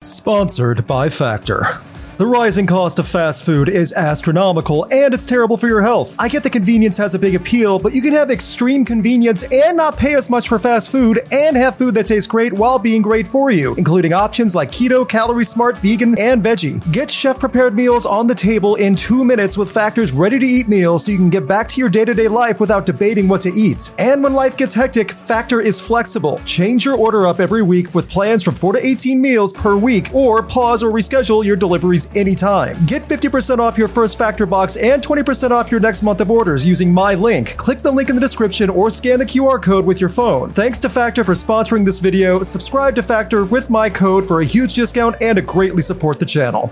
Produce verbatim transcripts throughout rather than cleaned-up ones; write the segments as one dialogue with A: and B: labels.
A: Sponsored by Factor. The rising cost of fast food is astronomical, and it's terrible for your health. I get the convenience has a big appeal, but you can have extreme convenience and not pay as much for fast food and have food that tastes great while being great for you, including options like keto, calorie smart, vegan, and veggie. Get chef-prepared meals on the table in two minutes with Factor's ready-to-eat meals so you can get back to your day-to-day life without debating what to eat. And when life gets hectic, Factor is flexible. Change your order up every week with plans from four to eighteen meals per week, or pause or reschedule your deliveries anytime. Get fifty percent off your first Factor box and twenty percent off your next month of orders using my link. Click the link in the description or scan the Q R code with your phone. Thanks to Factor for sponsoring this video. Subscribe to Factor with my code for a huge discount and to greatly support the channel.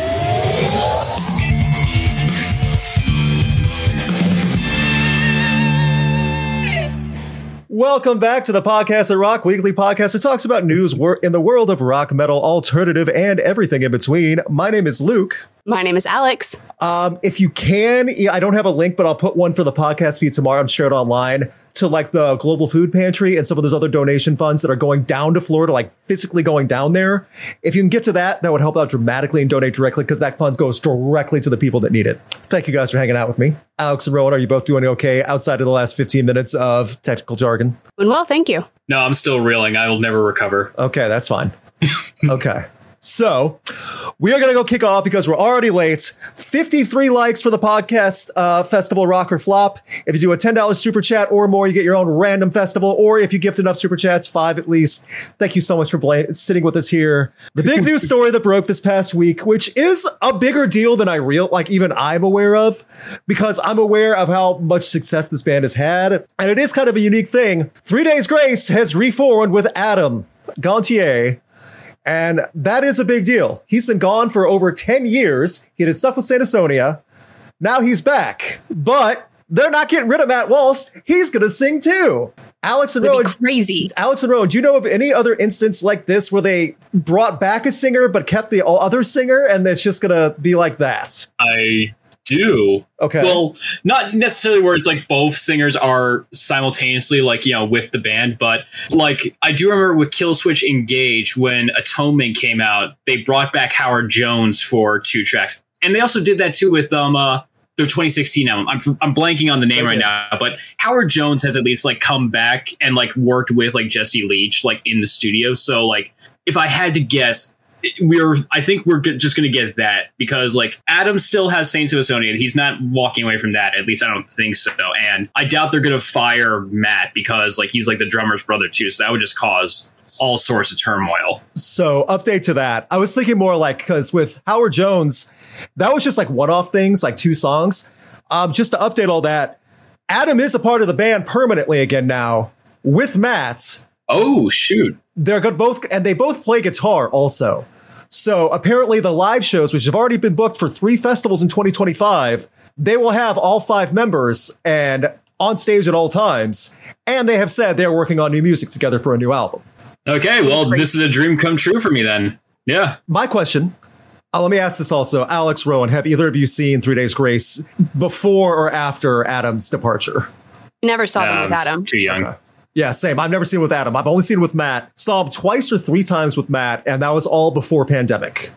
A: Welcome back to the Podcast That Rock Weekly Podcast. It talks about news in the world of rock, metal, alternative, and everything in between. My name is Luke.
B: My name is Alex.
A: Um, if you can, I don't have a link, but I'll put one for the podcast feed tomorrow. I'm sure it online to like the Global Food Pantry and some of those other donation funds that are going down to Florida, like physically going down there. If you can get to that, that would help out dramatically and donate directly because that funds goes directly to the people that need it. Thank you guys for hanging out with me. Alex and Rowan, are you both doing okay outside of the last fifteen minutes of technical jargon?
B: Doing well, thank you.
C: No, I'm still reeling. I will never recover.
A: Okay, that's fine. Okay. So we are going to go kick off because we're already late. fifty-three likes for the podcast uh, festival Rock or Flop. If you do a ten dollars super chat or more, you get your own random festival. Or if you gift enough super chats, five at least. Thank you so much for bla- sitting with us here. The big news story that broke this past week, which is a bigger deal than I real like even I'm aware of, because I'm aware of how much success this band has had. And it is kind of a unique thing. Three Days Grace has reformed with Adam Gontier. And that is a big deal. He's been gone for over ten years. He did stuff with Saint Asonia. Now he's back. But they're not getting rid of Matt Walsh. He's going to sing too. Alex and Rowan.
B: Crazy.
A: Alex and Rowan, do you know of any other instance like this where they brought back a singer but kept the other singer and it's just going to be like that?
C: I do.
A: Okay.
C: Well, not necessarily where it's like both singers are simultaneously like, you know, with the band, but like I do remember with Killswitch Engage when Atonement came out, they brought back Howard Jones for two tracks. And they also did that too with um uh their twenty sixteen album. I'm I'm blanking on the name okay. right now, but Howard Jones has at least like come back and like worked with like Jesse Leach like in the studio. So like if I had to guess, we're I think we're just going to get that because like Adam still has Saints of Asonia and he's not walking away from that. At least I don't think so. And I doubt they're going to fire Matt because like he's like the drummer's brother too. So that would just cause all sorts of turmoil.
A: So update to that. I was thinking more like because with Howard Jones, that was just like one-off things, like two songs. Um, just to update all that, Adam is a part of the band permanently again now with Matt.
C: Oh, shoot.
A: They're good both, and they both play guitar also. So apparently the live shows, which have already been booked for three festivals in twenty twenty-five, they will have all five members and on stage at all times. And they have said they're working on new music together for a new album.
C: Okay, well, this is a dream come true for me then. Yeah.
A: My question, uh, let me ask this also. Alex, Rowan, have either of you seen Three Days Grace before or after Adam's departure?
B: Never saw them
C: Um,
B: with Adam.
C: Too young.
A: Okay. Yeah, same. I've never seen it with Adam. I've only seen it with Matt. Saw him twice or three times with Matt, and that was all before pandemic.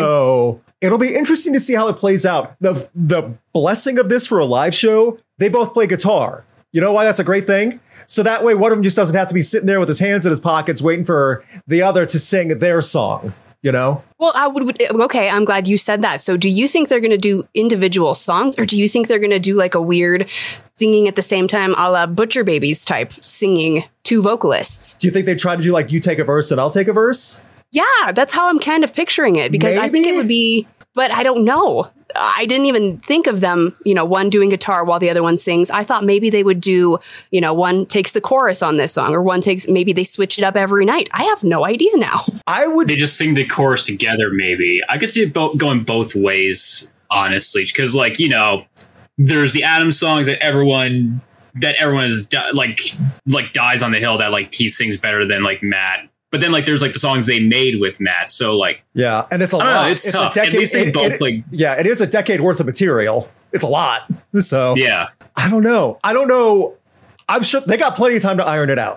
A: So it'll be interesting to see how it plays out. The the blessing of this for a live show, they both play guitar. You know why that's a great thing? So that way one of them just doesn't have to be sitting there with his hands in his pockets waiting for the other to sing their song. You know?
B: Well, I would. Okay, I'm glad you said that. So do you think they're going to do individual songs or do you think they're going to do like a weird singing at the same time a la Butcher Babies type singing two vocalists?
A: Do you think they try to do like you take a verse and I'll take a verse?
B: Yeah, that's how I'm kind of picturing it because Maybe? I think it would be, but I don't know. I didn't even think of them, you know, one doing guitar while the other one sings. I thought maybe they would do, you know, one takes the chorus on this song or one takes, maybe they switch it up every night. I have no idea now.
A: I would.
C: They just sing the chorus together, maybe. I could see it bo- going both ways, honestly, because like, you know, there's the Adam songs that everyone that everyone is di- like like dies on the hill that like he sings better than like Matt. But then, like, there's like the songs they made with Matt. So, like,
A: yeah, and it's a
C: I
A: lot.
C: Know, it's, it's tough. A decade, At least they
A: it,
C: both
A: it,
C: like,
A: yeah, it is a decade worth of material. It's a lot. So,
C: yeah,
A: I don't know. I don't know. I'm sure they got plenty of time to iron it out.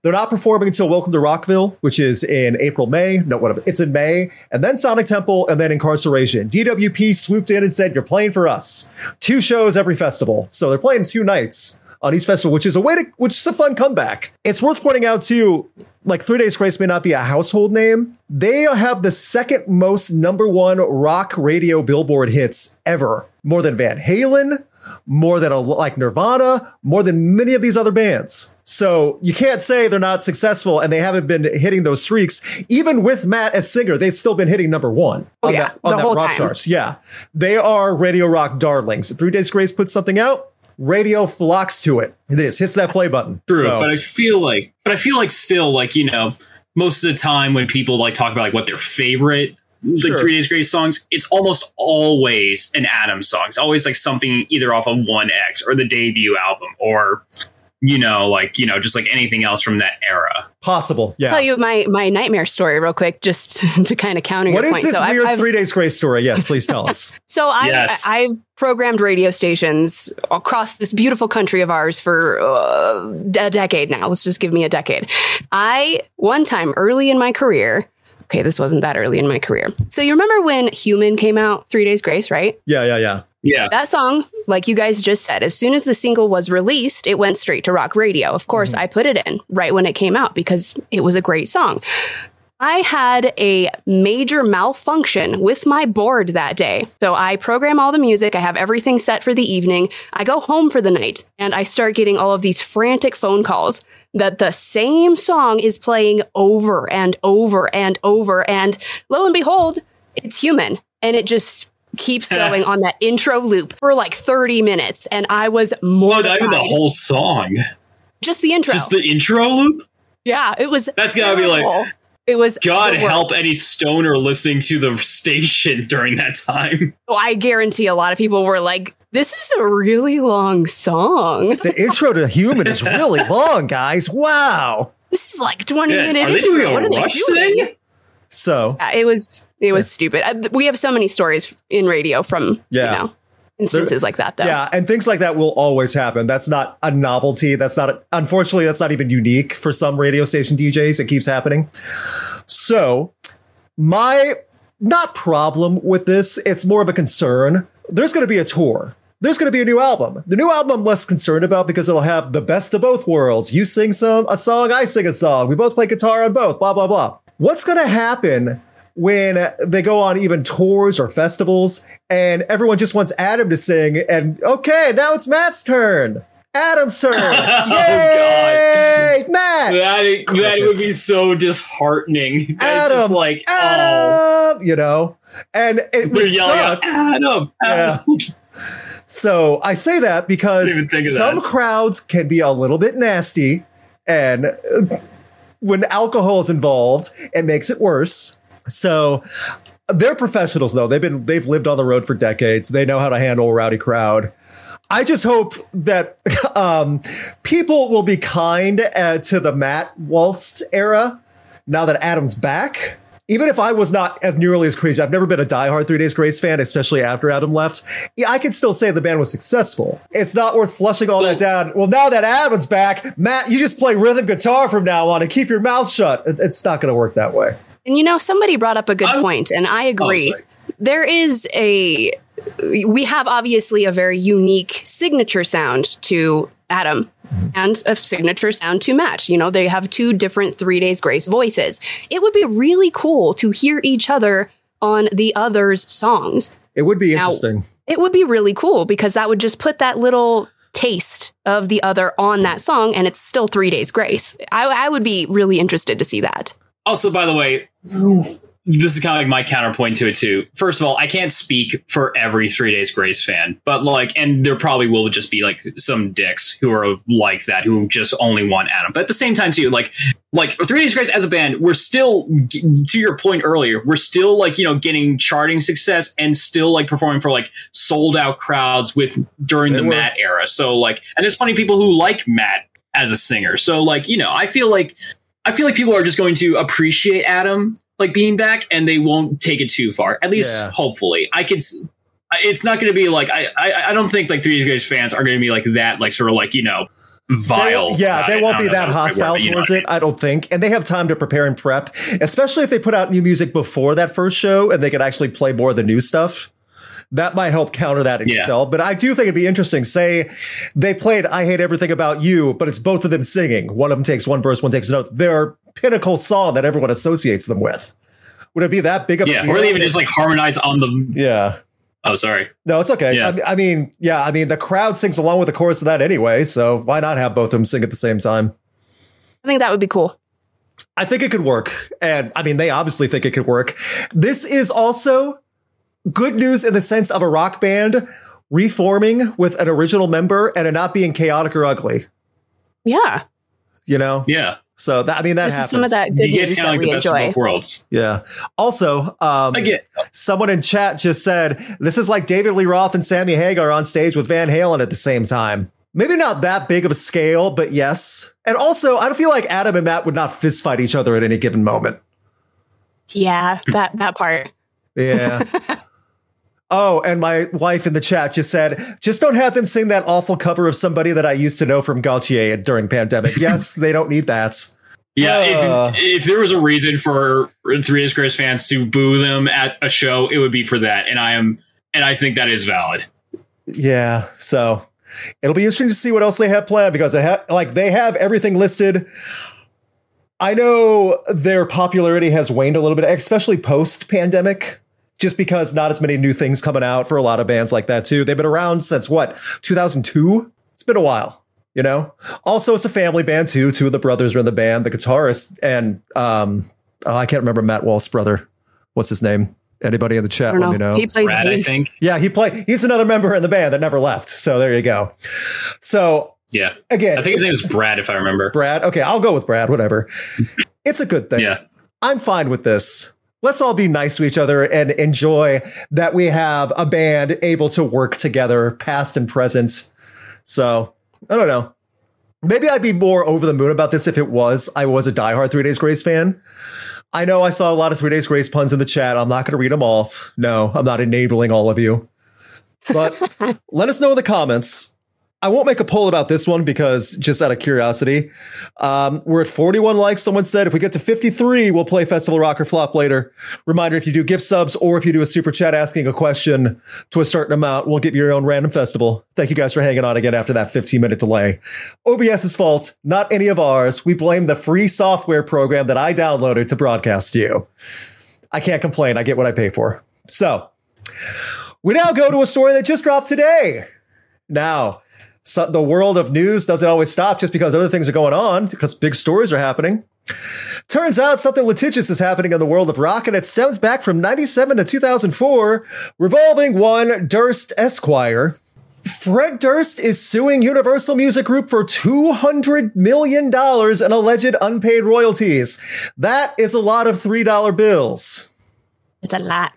A: They're not performing until Welcome to Rockville, which is in April, May. No, whatever. It's in May. And then Sonic Temple, and then Incarceration. D W P swooped in and said, you're playing for us. Two shows every festival. So they're playing two nights on each festival, which is a way to, which is a fun comeback. It's worth pointing out too, like Three Days Grace may not be a household name. They have the second most number one rock radio Billboard hits ever. More than Van Halen, more than a, like Nirvana, more than many of these other bands. So you can't say they're not successful and they haven't been hitting those streaks. Even with Matt as singer, they've still been hitting number one
B: oh,
A: on
B: yeah,
A: that, on
B: the
A: that
B: whole
A: rock
B: time.
A: charts. Yeah, they are radio rock darlings. Three Days Grace puts something out, radio flocks to it. It is hits that play button.
C: True,
A: So,
C: but I feel like, but I feel like still, like, you know, most of the time when people like talk about like what their favorite like
A: Sure.
C: Three Days Grace songs, it's almost always an Adam song. It's always like something either off of one X or the debut album, or you know, like you know, just like anything else from that era.
A: possible. Yeah.
B: I'll tell you my my nightmare story real quick, just to kind of counter
A: What
B: your
A: is
B: point.
A: this
B: so
A: weird
B: I've, I've,
A: Three Days Grace story? Yes, please tell us.
B: So I,
C: Yes.
B: I, I've programmed radio stations across this beautiful country of ours for uh, a decade now. Let's just give me a decade. I, one time early in my career, okay, this wasn't that early in my career. So you remember when Human came out, Three Days Grace, right?
A: Yeah, yeah, yeah.
C: Yeah,
B: That song, like you guys just said, as soon as the single was released, it went straight to rock radio. Of course, I put it in right when it came out because it was a great song. I had a major malfunction with my board that day. So I program all the music. I have everything set for the evening. I go home for the night and I start getting all of these frantic phone calls that the same song is playing over and over and over. And lo and behold, it's Human. And it just keeps going on that intro loop for like thirty minutes. And I was
C: well,
B: mortified.
C: not even the whole song,
B: Just the intro.
C: just the intro loop.
B: yeah, it was.
C: That's gotta be like,
B: terrible. It was.
C: God
B: the worst.
C: help any stoner listening to the station during that time.
B: Well, I guarantee a lot of people were like, this is a really long song.
A: The intro to Human is really long, guys. Wow.
B: This is like twenty
C: Yeah,
B: minute
C: are they
B: intro.
C: doing a
B: What are they
C: Rush
B: doing?
C: thing?
A: So,
B: Yeah, it was it was stupid. Uh, We have so many stories in radio from
A: Yeah.
B: you know instances like that though.
A: yeah, and things like that will always happen. That's not a novelty. That's not, a, unfortunately, that's not even unique for some radio station D Js. It keeps happening. So, my not problem with this, it's more of a concern. There's going to be a tour. There's going to be a new album. The new album I'm less concerned about because it'll have the best of both worlds. You sing some a song, I sing a song. We both play guitar on both, blah, blah, blah. What's going to happen when they go on even tours or festivals and everyone just wants Adam to sing and, okay, now it's Matt's turn. Adam's turn. Yay! Matt!
C: That, that
A: Crickets.
C: would be so disheartening. That's
A: Adam!
C: just like, oh,
A: Adam! You know? And it
C: they're
A: would
C: yelling out,
A: suck.
C: Adam, Adam.
A: So I say that because
C: Didn't even think of
A: some
C: that.
A: crowds can be a little bit nasty, and uh, when alcohol is involved, it makes it worse. So they're professionals, though. They've been they've lived on the road for decades. They know how to handle a rowdy crowd. I just hope that um, people will be kind uh, to the Matt Waltz era now that Adam's back. Even if I was not as nearly as crazy, I've never been a diehard Three Days Grace fan, especially after Adam left. Yeah, I can still say the band was successful. It's not worth flushing all that down. Well, now that Adam's back, Matt, you just play rhythm guitar from now on and keep your mouth shut. It- It's not going to work that way.
B: And you know, somebody brought up a good
C: I'm-
B: point, and I agree.
C: sorry.
B: There is a we have obviously a very unique signature sound to Adam and a signature sound to Matt. You know, they have two different Three Days Grace voices. It would be really cool to hear each other on the other's songs.
A: It would be
B: Now-
A: interesting.
B: It would be really cool because that would just put that little taste of the other on that song, and it's still Three Days Grace. I, I would be really interested to see that.
C: Also, by the way, this is kind of like my counterpoint to it too. First of all, I can't speak for every Three Days Grace fan, but like, and there probably will just be like some dicks who are like that, who just only want Adam. But at the same time too, like, like Three Days Grace as a band, we're still, to your point earlier, we're still like, you know, getting charting success and still like performing for like sold out crowds with during
A: They
C: the
A: were.
C: Matt era. So like, and there's plenty of people who like Matt as a singer. So like, you know, I feel like, I feel like people are just going to appreciate Adam like being back, and they won't take it too far. At least,
A: Yeah.
C: hopefully, I could. s- It's not going to be like I, I. I don't think like Three Days Grace fans are going to be like that. Like sort of like you know, vile.
A: They, yeah, they
C: it.
A: won't be that
C: that
A: hostile
C: word,
A: towards
C: you know
A: it, I don't think. And they have time to prepare and prep, especially if they put out new music before that first show and they could actually play more of the new stuff. That might help counter that
C: yeah.
A: itself. But I do think it'd be interesting. Say they played I Hate Everything About You, but it's both of them singing. One of them takes one verse, one takes another. Their pinnacle song that everyone associates them with. Would it be that big of
C: yeah,
A: a deal?
C: or they even just like harmonize on the.
A: Yeah.
C: Oh, sorry.
A: No, it's okay.
C: Yeah.
A: I, I mean, yeah, I mean, the crowd sings along with the chorus of that anyway. So why not have both of them sing at the same time?
B: I think that would be cool.
A: I think it could work. And I mean, they obviously think it could work. This is also good news in the sense of a rock band reforming with an original member and it not being chaotic or ugly.
B: Yeah.
A: You know?
C: Yeah.
A: So that, I mean, that
B: this
A: happens.
B: Is some of that good
C: you get
B: news
C: kind
B: that
C: of like
B: we
C: the best of
B: enjoy.
C: both worlds.
A: Yeah. Also, um,
C: I get.
A: someone in chat just said, this is like David Lee Roth and Sammy Hagar on stage with Van Halen at the same time. Maybe not that big of a scale, but yes. And also, I don't feel like Adam and Matt would not fist fight each other at any given moment.
B: Yeah, that, that part.
A: Yeah. Oh, and my wife in the chat just said, just don't have them sing that awful cover of somebody that I used to know from Gautier during pandemic. Yes, they don't need that.
C: Yeah,
A: Uh,
C: if, if there was a reason for Three Days Grace fans to boo them at a show, it would be for that. And I am, and I think that is valid.
A: Yeah, so it'll be interesting to see what else they have planned because they have, like, they have everything listed. I know their popularity has waned a little bit, especially post-pandemic. Just because not as many new things coming out for a lot of bands like that, too. They've been around since, what, two thousand two? It's been a while, you know? Also, it's a family band, too. Two of the brothers are in the band. The guitarist and, um, oh, I can't remember Matt Walsh's brother. What's his name? Anybody in the chat, let me know.
B: He plays
C: Brad, I
B: bass.
C: think.
A: Yeah, he play. He's another member in the band that never left. So there you go. So,
C: Yeah.
A: again.
C: I think his name is Brad, if I remember.
A: Brad. Okay, I'll go with Brad, whatever. It's a good thing.
C: Yeah.
A: I'm fine with this. Let's all be nice to each other and enjoy that we have a band able to work together, past and present. So, I don't know. Maybe I'd be more over the moon about this if it was I was a diehard Three Days Grace fan. I know I saw a lot of Three Days Grace puns in the chat. I'm not going to read them off. No, I'm not enabling all of you. But let us know in the comments. I won't make a poll about this one because just out of curiosity, um, we're at forty-one likes. Someone said if we get to fifty-three, we'll play Festival Rock or Flop later. Reminder, if you do gift subs or if you do a super chat asking a question to a certain amount, we'll give you your own random festival. Thank you guys for hanging on again after that fifteen minute delay. OBS's fault, not any of ours. We blame the free software program that I downloaded to broadcast to you. I can't complain. I get what I pay for. So we now go to a story that just dropped today. Now, So the world of news doesn't always stop just because other things are going on, because big stories are happening. Turns out something litigious is happening in the world of rock, and it stems back from ninety-seven to two thousand four, revolving one Durst Esquire. Fred Durst is suing Universal Music Group for two hundred million dollars in alleged unpaid royalties. That is a lot of three dollar bills.
B: It's a lot.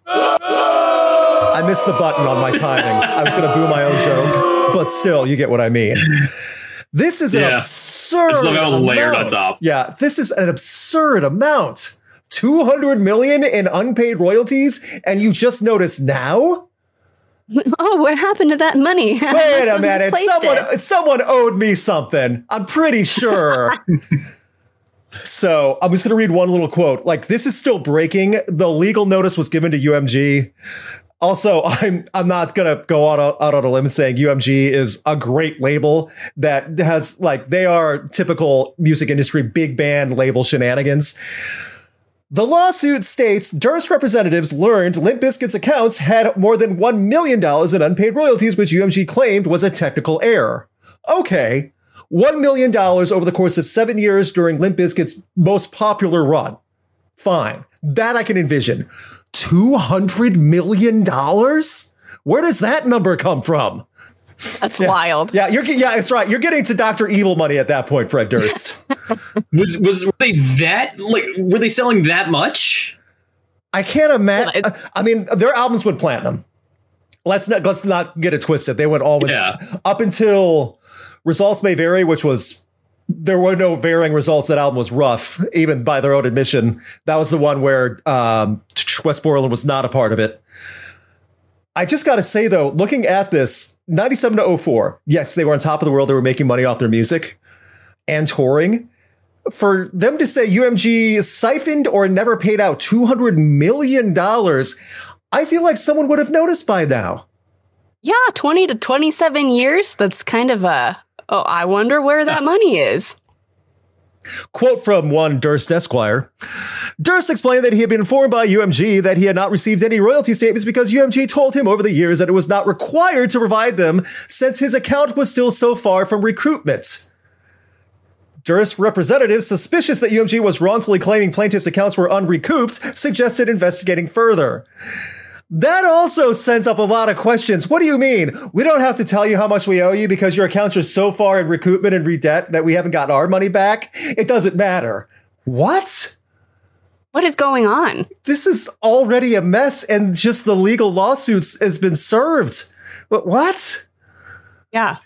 A: I missed the button on my timing. I was going to boo my own joke, but still, you get what I mean. This is an
C: Yeah.
A: absurd
C: It's like all
A: amount.
C: layered on top.
A: Yeah, this is an absurd amount. two hundred million in unpaid royalties, and you just notice now?
B: Oh, what happened to that money?
A: Wait a
B: Someone
A: minute.
B: misplaced
A: Someone,
B: it.
A: someone owed me something. I'm pretty sure. So I'm just going to read one little quote. Like, this is still breaking. The legal notice was given to U M G. Also, I'm I'm not going to go out, out on a limb saying U M G is a great label that has, like, they are typical music industry big band label shenanigans. The lawsuit states Durst representatives learned Limp Bizkit's accounts had more than one million dollars in unpaid royalties, which U M G claimed was a technical error. Okay, one million dollars over the course of seven years during Limp Bizkit's most popular run. Fine. That I can envision. two hundred million dollars? Where does that number come from?
B: That's
A: Yeah.
B: wild.
A: Yeah, you're yeah, it's right. You're getting to Doctor Evil money at that point, Fred Durst.
C: Was was were they that like were they selling that much?
A: I can't imagine.
B: Well, it-
A: I mean, their albums went platinum. Let's not let's not get it twisted. They went all with,
C: Yeah.
A: up until Results May Vary, which was there were no varying results. That album was rough, even by their own admission. That was the one where um, Wes Borland was not a part of it. I just got to say, though, looking at this, ninety-seven to oh four, yes, they were on top of the world. They were making money off their music and touring. For them to say U M G siphoned or never paid out two hundred million dollars, I feel like someone would have noticed by now.
B: Yeah, twenty to twenty-seven years. That's kind of a, oh, I wonder where that money is.
A: Quote from one Durst Esquire. Durst explained that he had been informed by U M G that he had not received any royalty statements because U M G told him over the years that it was not required to provide them since his account was still so far from recoupment. Durst representatives, suspicious that U M G was wrongfully claiming plaintiffs' accounts were unrecouped, suggested investigating further. That also sends up a lot of questions. What do you mean? We don't have to tell you how much we owe you because your accounts are so far in recoupment and redebt that we haven't gotten our money back? It doesn't matter. What?
B: What is going on?
A: This is already a mess, and just the legal lawsuits has been served. But what?
B: Yeah.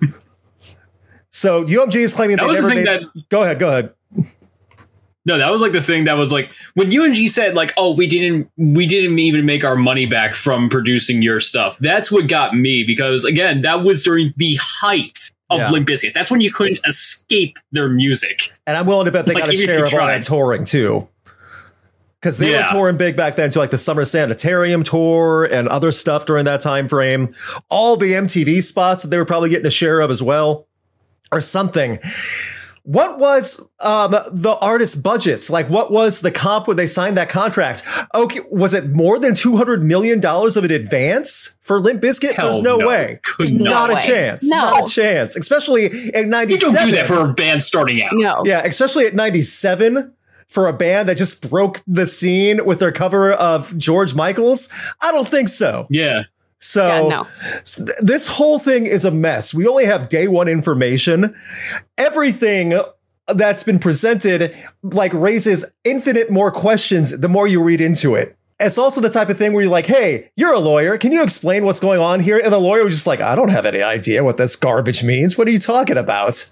A: So U M G is claiming
C: that
A: they never
C: the
A: made...
C: That-
A: Go ahead, go ahead.
C: No, that was like the thing that was like when U M G said like, oh, we didn't we didn't even make our money back from producing your stuff. That's what got me, because, again, that was during the height of yeah. Limp Bizkit. That's when you couldn't escape their music.
A: And I'm willing to bet they like, got a share of all that touring, too. Because they yeah. were touring big back then to like the Summer Sanitarium tour and other stuff during that time frame. All the M T V spots that they were probably getting a share of as well. Or something. What was um, the artist budgets? Like, what was the comp when they signed that contract? Okay, was it more than two hundred million dollars of an advance for Limp Bizkit?
C: Hell
A: There's no,
C: no.
A: way.
C: There's
A: not
B: no
A: a
B: way.
A: chance.
B: No.
A: Not a chance. Especially in ninety-seven.
C: You don't do that for a band starting out.
B: No.
A: Yeah, especially at ninety-seven for a band that just broke the scene with their cover of George Michael's. I don't think so.
C: Yeah.
A: So
B: yeah, no.
A: This whole thing is a mess. We only have day one information. Everything that's been presented like raises infinite more questions the more you read into it. It's also the type of thing where you're like, hey, you're a lawyer. Can you explain what's going on here? And the lawyer was just like, I don't have any idea what this garbage means. What are you talking about?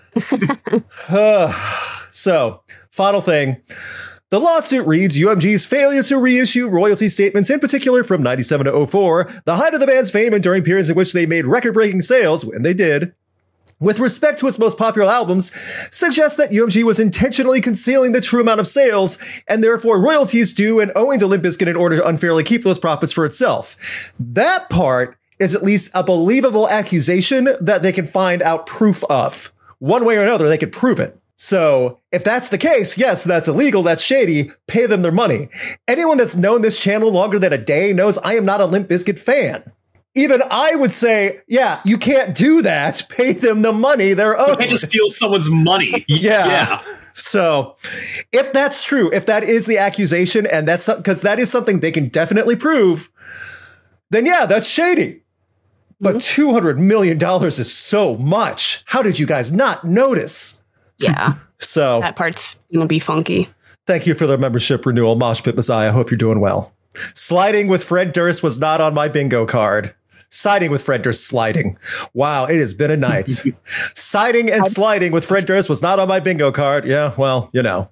A: uh, so, final thing. The lawsuit reads U M G's failure to reissue royalty statements, in particular from ninety-seven to oh four, the height of the band's fame and during periods in which they made record-breaking sales, when they did, with respect to its most popular albums, suggests that U M G was intentionally concealing the true amount of sales, and therefore royalties due and owing to Limp Bizkit in order to unfairly keep those profits for itself. That part is at least a believable accusation that they can find out proof of. One way or another, they could prove it. So if that's the case, yes, that's illegal. That's shady. Pay them their money. Anyone that's known this channel longer than a day knows I am not a Limp Bizkit fan. Even I would say, yeah, you can't do that. Pay them the money they're owed.
C: You can't just steal someone's money.
A: yeah.
C: yeah.
A: So if that's true, if that is the accusation, and that's because that is something they can definitely prove, then yeah, that's shady. But mm-hmm. two hundred million dollars is so much. How did you guys not notice?
B: Yeah.
A: So
B: that part's going to be funky.
A: Thank you for the membership renewal, Mosh Pit Messiah. I hope you're doing well. Sliding with Fred Durst was not on my bingo card. Siding with Fred Durst, sliding. Wow, it has been a night. Siding and sliding with Fred Durst was not on my bingo card. Yeah, well, you know.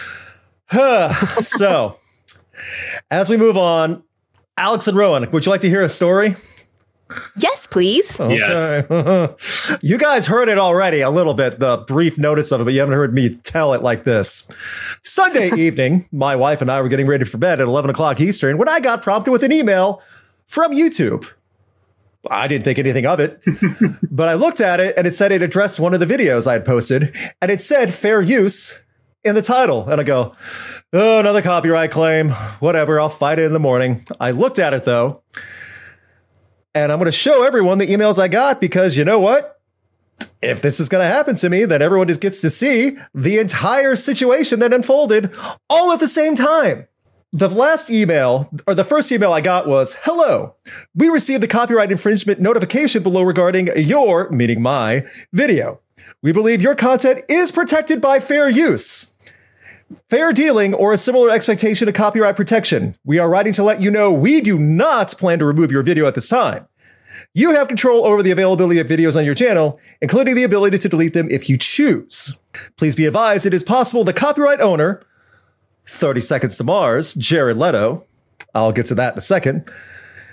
A: So, as we move on, Alex and Rowan, would you like to hear a story?
B: Yes, please.
A: Okay.
C: Yes.
A: You guys heard it already a little bit, the brief notice of it, but you haven't heard me tell it like this. Sunday evening, my wife and I were getting ready for bed at eleven o'clock Eastern when I got prompted with an email from YouTube. I didn't think anything of it, but I looked at it and it said it addressed one of the videos I had posted, and it said fair use in the title. And I go, oh, another copyright claim. Whatever, I'll fight it in the morning. I looked at it, though. And I'm going to show everyone the emails I got because you know what? If this is going to happen to me, then everyone just gets to see the entire situation that unfolded all at the same time. The last email, or the first email I got was, hello, we received the copyright infringement notification below regarding your, meaning my, video. We believe your content is protected by fair use, fair dealing, or a similar expectation of copyright protection. We are writing to let you know we do not plan to remove your video at this time. You have control over the availability of videos on your channel, including the ability to delete them if you choose. Please be advised it is possible the copyright owner, thirty Seconds to Mars, Jared Leto, I'll get to that in a second,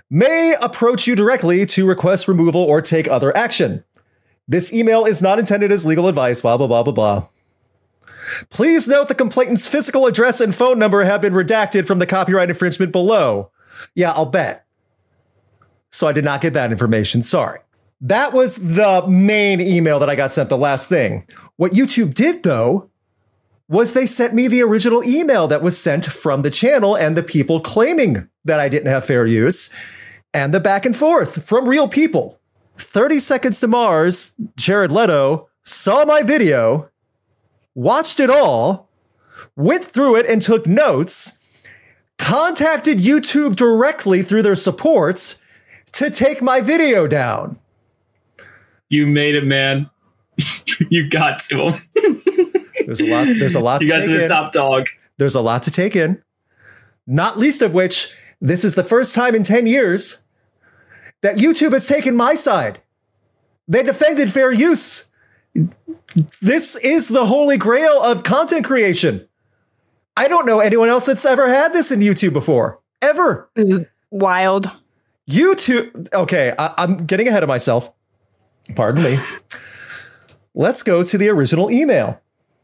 A: may approach you directly to request removal or take other action. This email is not intended as legal advice, blah, blah, blah, blah, blah. Please note the complainant's physical address and phone number have been redacted from the copyright infringement below. Yeah, I'll bet. So I did not get that information. Sorry. That was the main email that I got sent, the last thing. What YouTube did, though, was they sent me the original email that was sent from the channel and the people claiming that I didn't have fair use, and the back and forth from real people. thirty Seconds to Mars, Jared Leto, saw my video, watched it all, went through it and took notes, contacted YouTube directly through their supports to take my video down.
C: You made it, man. You got to him.
A: There's a lot. There's a lot.
C: You
A: to
C: got
A: take
C: to the
A: in.
C: top dog.
A: There's a lot to take in. Not least of which, this is the first time in ten years that YouTube has taken my side. They defended fair use. This is the holy grail of content creation. I don't know anyone else that's ever had this in YouTube before. Ever.
B: This is wild.
A: YouTube. Okay, I, I'm getting ahead of myself. Pardon me. Let's go to the original email.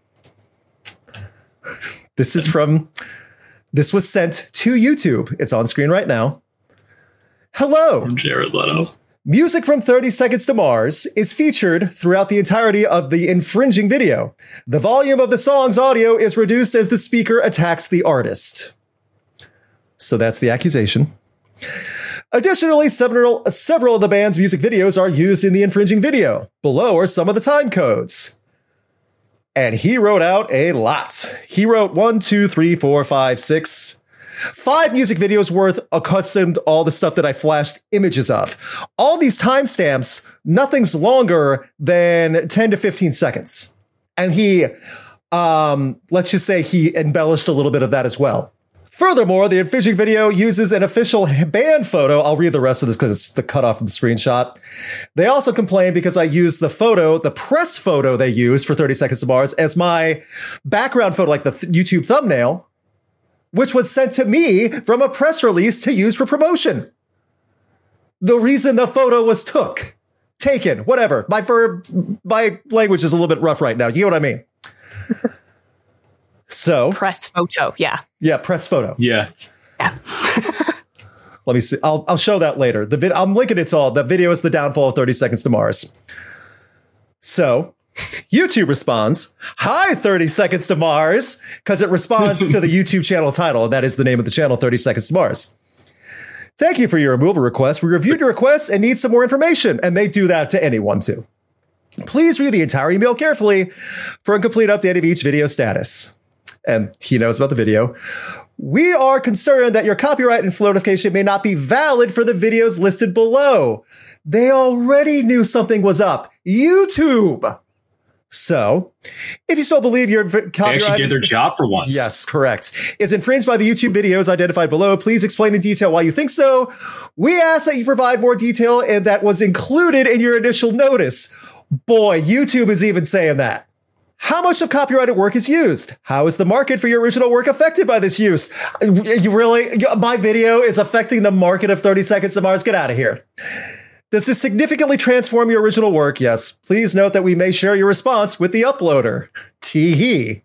A: This is from, this was sent to YouTube. It's on screen right now. Hello.
C: From Jared Leto.
A: Music from thirty Seconds to Mars is featured throughout the entirety of the infringing video. The volume of the song's audio is reduced as the speaker attacks the artist. So that's the accusation. Additionally, several, several of the band's music videos are used in the infringing video. Below are some of the time codes. And he wrote out a lot. He wrote one, two, three, four, five, six, five music videos worth accustomed all the stuff that I flashed images of. All these timestamps, nothing's longer than ten to fifteen seconds. And he, um, let's just say he embellished a little bit of that as well. Furthermore, the infringing video uses an official band photo. I'll read the rest of this because it's the cutoff of the screenshot. They also complain because I used the photo, the press photo they used for thirty Seconds to Mars as my background photo, like the th- YouTube thumbnail, which was sent to me from a press release to use for promotion. The reason the photo was took, taken, whatever. My verb, my language is a little bit rough right now. You know what I mean? So
B: Press photo. Yeah.
A: Yeah. Press photo.
C: Yeah.
B: Yeah.
A: Let me see. I'll, I'll show that later. The vid- I'm linking it all. The video is the downfall of thirty Seconds to Mars. So YouTube responds, hi, thirty Seconds to Mars, because it responds to the YouTube channel title. And that is the name of the channel, thirty Seconds to Mars. Thank you for your removal request. We reviewed your request and need some more information. And they do that to anyone too. Please read the entire email carefully for a complete update of each video status. And he knows about the video. We are concerned that your copyright info notification may not be valid for the videos listed below. They already knew something was up. YouTube. So, if you still believe your copyright
C: They actually did their
A: is,
C: job for once.
A: Yes, correct, is infringed by the YouTube videos identified below, please explain in detail why you think so. We ask that you provide more detail and that was included in your initial notice. Boy, YouTube is even saying that. How much of copyrighted work is used? How is the market for your original work affected by this use? You really, my video is affecting the market of thirty Seconds to Mars. Get out of here. Does this significantly transform your original work? Yes. Please note that we may share your response with the uploader. Tee-hee.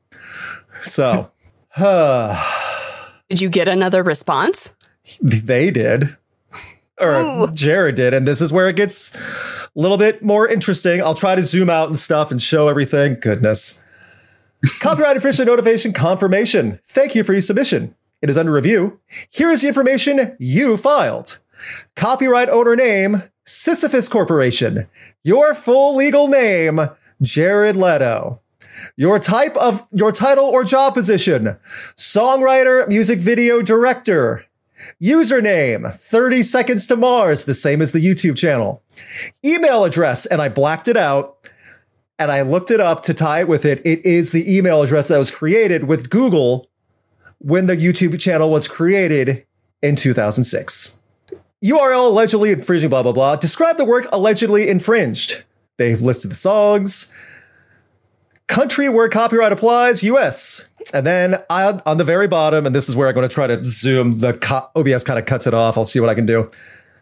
A: So, uh,
B: Did you get another response?
A: they did. Or
B: Ooh.
A: Jared did. And this is where it gets a little bit more interesting. I'll try to zoom out and stuff and show everything. Goodness. Copyright infringement notification confirmation. Thank you for your submission. It is under review. Here is the information you filed. Copyright owner name, Sisyphus Corporation. Your full legal name, Jared Leto. Your type of, your title or job position, songwriter, music video director. Username, thirty Seconds to Mars, the same as the YouTube channel. Email address, and I blacked it out, and I looked it up to tie it with it. It is the email address that was created with Google when the YouTube channel was created in two thousand six. U R L allegedly infringing, blah, blah, blah. Describe the work allegedly infringed. They listed the songs. Country where copyright applies, U S. And then on, on the very bottom, and this is where I'm going to try to zoom, the co- O B S kind of cuts it off. I'll see what I can do.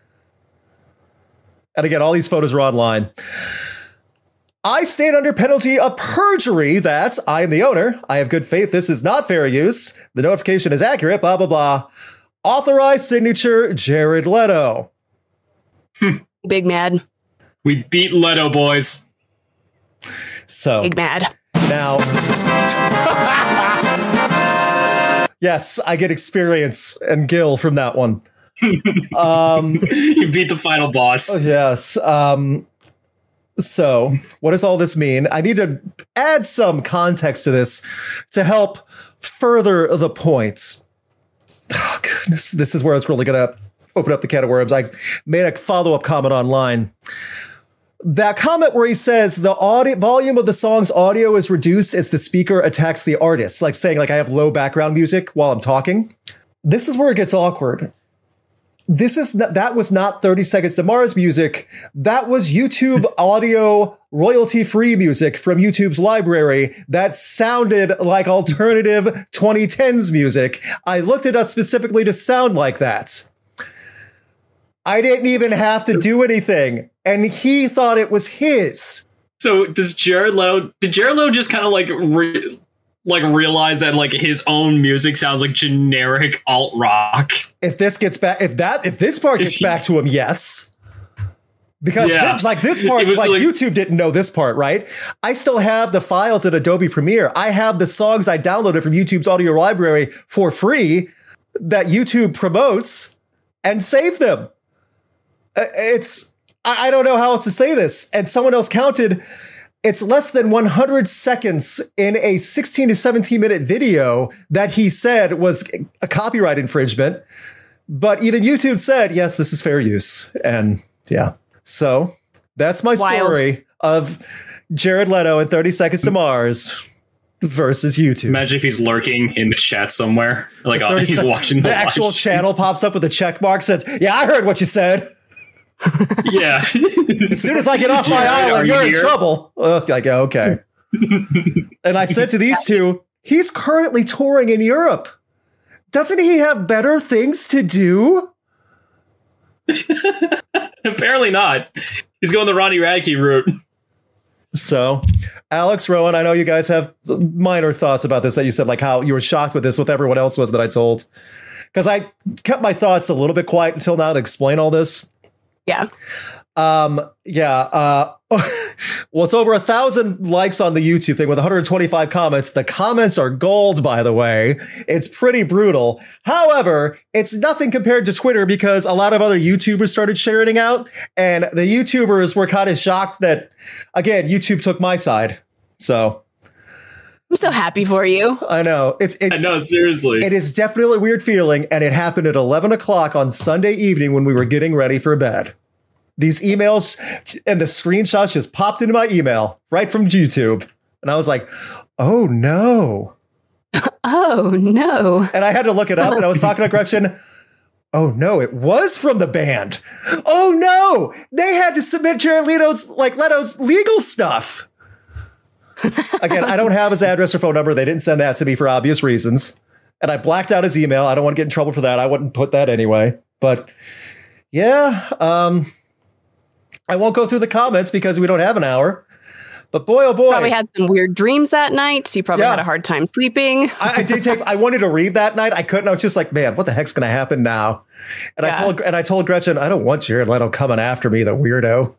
A: And again, all these photos are online. I stand under penalty of perjury that I am the owner. I have good faith. This is not fair use. The notification is accurate, blah, blah, blah. Authorized signature, Jared Leto.
B: Big mad.
C: We beat Leto, boys.
A: So
B: Big mad.
A: now, yes, I get experience and Gil from that one. Um,
C: you beat the final boss.
A: Yes. Um, so what does all this mean? I need to add some context to this to help further the point. Oh, goodness. This is where it's really going to open up the can of worms. I made a follow-up comment online. That comment where he says the audio volume of the song's audio is reduced as the speaker attacks the artist, like saying like I have low background music while I'm talking. This is where it gets awkward. This is not, that was not thirty Seconds to Mars music. That was YouTube audio royalty-free music from YouTube's library that sounded like alternative twenty tens music. I looked it up specifically to sound like that. I didn't even have to do anything, and he thought it was his.
C: So does Jared Leto, did Jared Leto just kind of like re, like realize that like his own music sounds like generic alt rock?
A: If this gets back, if that, if this part gets
C: he,
A: back to him, yes. Because
C: yeah.
A: like this part, like, like YouTube didn't know this part, right? I still have the files in Adobe Premiere. I have the songs I downloaded from YouTube's audio library for free that YouTube promotes and save them. It's, I don't know how else to say this. And someone else counted, it's less than one hundred seconds in a sixteen to seventeen minute video that he said was a copyright infringement. But even YouTube said, yes, this is fair use. And yeah. So that's my
B: Wild.
A: story of Jared Leto and thirty Seconds to Mars versus YouTube.
C: Imagine if he's lurking in the chat somewhere. Like oh, he's watching the,
A: the actual
C: watch.
A: channel pops up with a check mark, says, yeah, I heard what you said.
C: Yeah.
A: As soon as I get off
C: Jared,
A: my island,
C: you
A: you're
C: here?
A: in trouble. Uh, I go, okay. And I said to these two, he's currently touring in Europe. Doesn't he have better things to do?
C: Apparently not. He's going the Ronnie Radke route.
A: So, Alex, Rowan, I know you guys have minor thoughts about this that you said, like how you were shocked with this with everyone else was that I told. Because I kept my thoughts a little bit quiet until now to explain all this.
B: Yeah.
A: Um, yeah. Uh, well, it's over a thousand likes on the YouTube thing with one hundred twenty-five comments. The comments are gold, by the way. It's pretty brutal. However, it's nothing compared to Twitter because a lot of other YouTubers started sharing it out, and the YouTubers were kind of shocked that, again, YouTube took my side. So
B: I'm so happy for you.
A: I know it's, it's,
C: I know, seriously.
A: It is definitely a weird feeling. And it happened at eleven o'clock on Sunday evening when we were getting ready for bed. These emails and the screenshots just popped into my email right from YouTube. And I was like, oh, no.
B: Oh, no.
A: And I had to look it up. And I was talking to Gretchen. Oh, no, it was from the band. Oh, no. They had to submit Jared Leto's, like, Leto's legal stuff. Again, I don't have his address or phone number. They didn't send that to me for obvious reasons. And I blacked out his email. I don't want to get in trouble for that. I wouldn't put that anyway. But yeah, um... I won't go through the comments because we don't have an hour. But boy, oh boy.
B: Probably had some weird dreams that night. You probably
A: Yeah.
B: had a hard time sleeping.
A: I, I did take, I wanted to read that night. I couldn't. I was just like, man, what the heck's going to happen now? And
B: Yeah.
A: I told, and I told Gretchen, I don't want Jared Leto coming after me, the weirdo.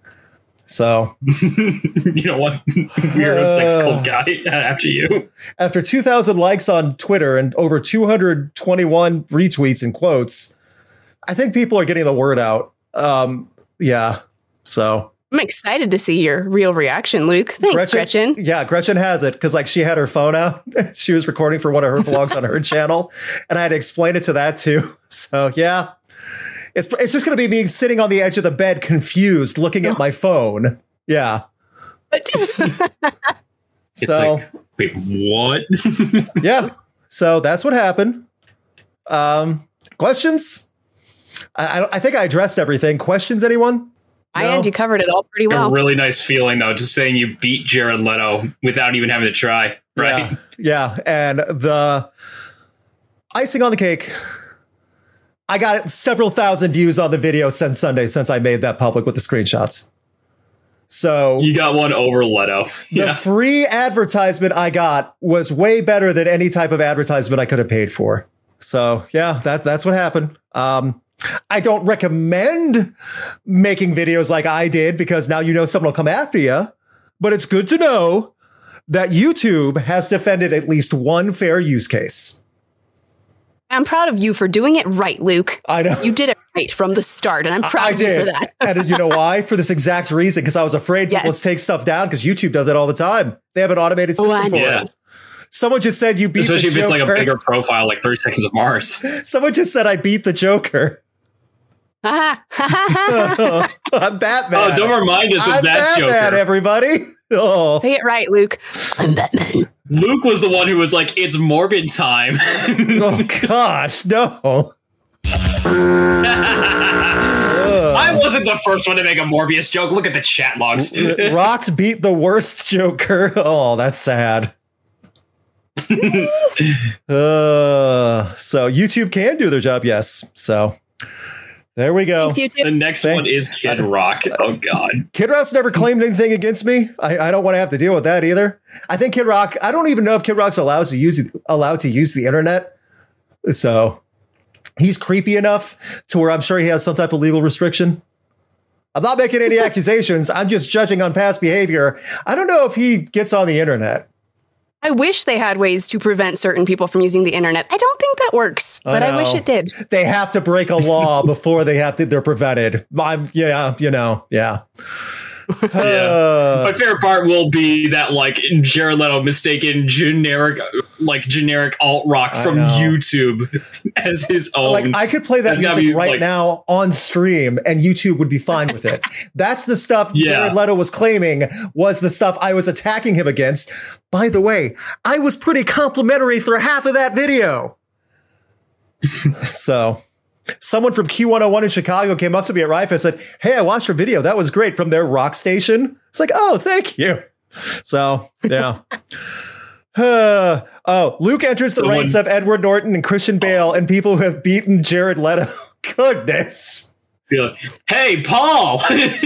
A: So.
C: You don't want weirdo
A: Uh,
C: sex cult guy after you.
A: After two thousand likes on Twitter and over two hundred twenty-one retweets and quotes, I think people are getting the word out. Um, yeah. So
B: I'm excited to see your real reaction, Luke. Thanks, Gretchen.
A: Yeah, Gretchen has it because like she had her phone out. She was recording for one of her vlogs on her channel. And I had to explain it to that too. So yeah, it's, it's just going to be me sitting on the edge of the bed, confused, looking at my phone. Yeah.
C: It's
A: So
C: like, wait, what?
A: yeah. So that's what happened. Um, questions? I, I, I think I addressed everything. Questions, anyone?
B: I
A: No?
B: and you covered it all pretty well.
C: A really nice feeling, though, just saying you beat Jared Leto without even having to try. Right.
A: Yeah. Yeah. And the icing on the cake, I got several thousand views on the video since Sunday, since I made that public with the screenshots. So
C: you got one over Leto.
A: The
C: Yeah.
A: free advertisement I got was way better than any type of advertisement I could have paid for. So yeah, that that's what happened. Um, I don't recommend making videos like I did because now you know someone will come after you. But it's good to know that YouTube has defended at least one fair use case.
B: I'm proud of you for doing it right, Luke.
A: I know.
B: You did it right from the start, and I'm proud
A: I
B: of you
A: did.
B: for that.
A: And you know why? For this exact reason, because I was afraid people
B: Yes.
A: would take stuff down because YouTube does it all the time. They have an automated system
B: Oh, I
A: for
C: know.
A: it. Someone just said you beat
C: Especially
A: the
C: if it's like a
A: Joker.
C: bigger profile, like thirty Seconds of Mars.
A: Someone just said I beat the Joker. I'm Batman.
C: Oh, don't remind us of
A: I'm
C: that
A: Batman,
C: Joker.
A: everybody. Oh.
B: Say it right, Luke. I'm Batman.
C: Luke was the one who was like, "It's Morbid time."
A: Oh gosh, no.
C: I wasn't the first one to make a Morbius joke. Look at the chat logs.
A: Rocks beat the worst Joker. Oh, that's sad. uh, so YouTube can do their job, yes. So there we go.
B: Thanks, YouTube.
C: The next
A: Thank-
C: one is Kid Rock. Oh God.
A: Kid Rock's never claimed anything against me. I, I don't want to have to deal with that either. I think Kid Rock, I don't even know if Kid Rock's allowed to use allowed to use the internet. So he's creepy enough to where I'm sure he has some type of legal restriction. I'm not making any accusations. I'm just judging on past behavior. I don't know if he gets on the internet.
B: I wish they had ways to prevent certain people from using the internet. I don't think that works, but I,
A: know.
B: wish it did.
A: They have to break a law before they have to, they're prevented. I'm, yeah, you know, yeah.
C: Yeah. My favorite part will be that like Jared Leto mistaken generic, like generic alt rock
A: I
C: from
A: know.
C: YouTube as his own.
A: Like I could play that
C: That's gotta
A: music
C: be,
A: right
C: like-
A: now on stream and YouTube would be fine with it. That's the stuff
C: Yeah.
A: Jared Leto was claiming was the stuff I was attacking him against. By the way, I was pretty complimentary for half of that video. So someone from Q one oh one in Chicago came up to me at Rife and said, "Hey, I watched your video. That was great," from their rock station. It's like, oh, thank you. So, yeah. Uh, oh, Luke enters the
C: Someone-
A: ranks of Edward Norton and Christian Bale and people who have beaten Jared Leto. Goodness.
C: Be like, hey, Paul.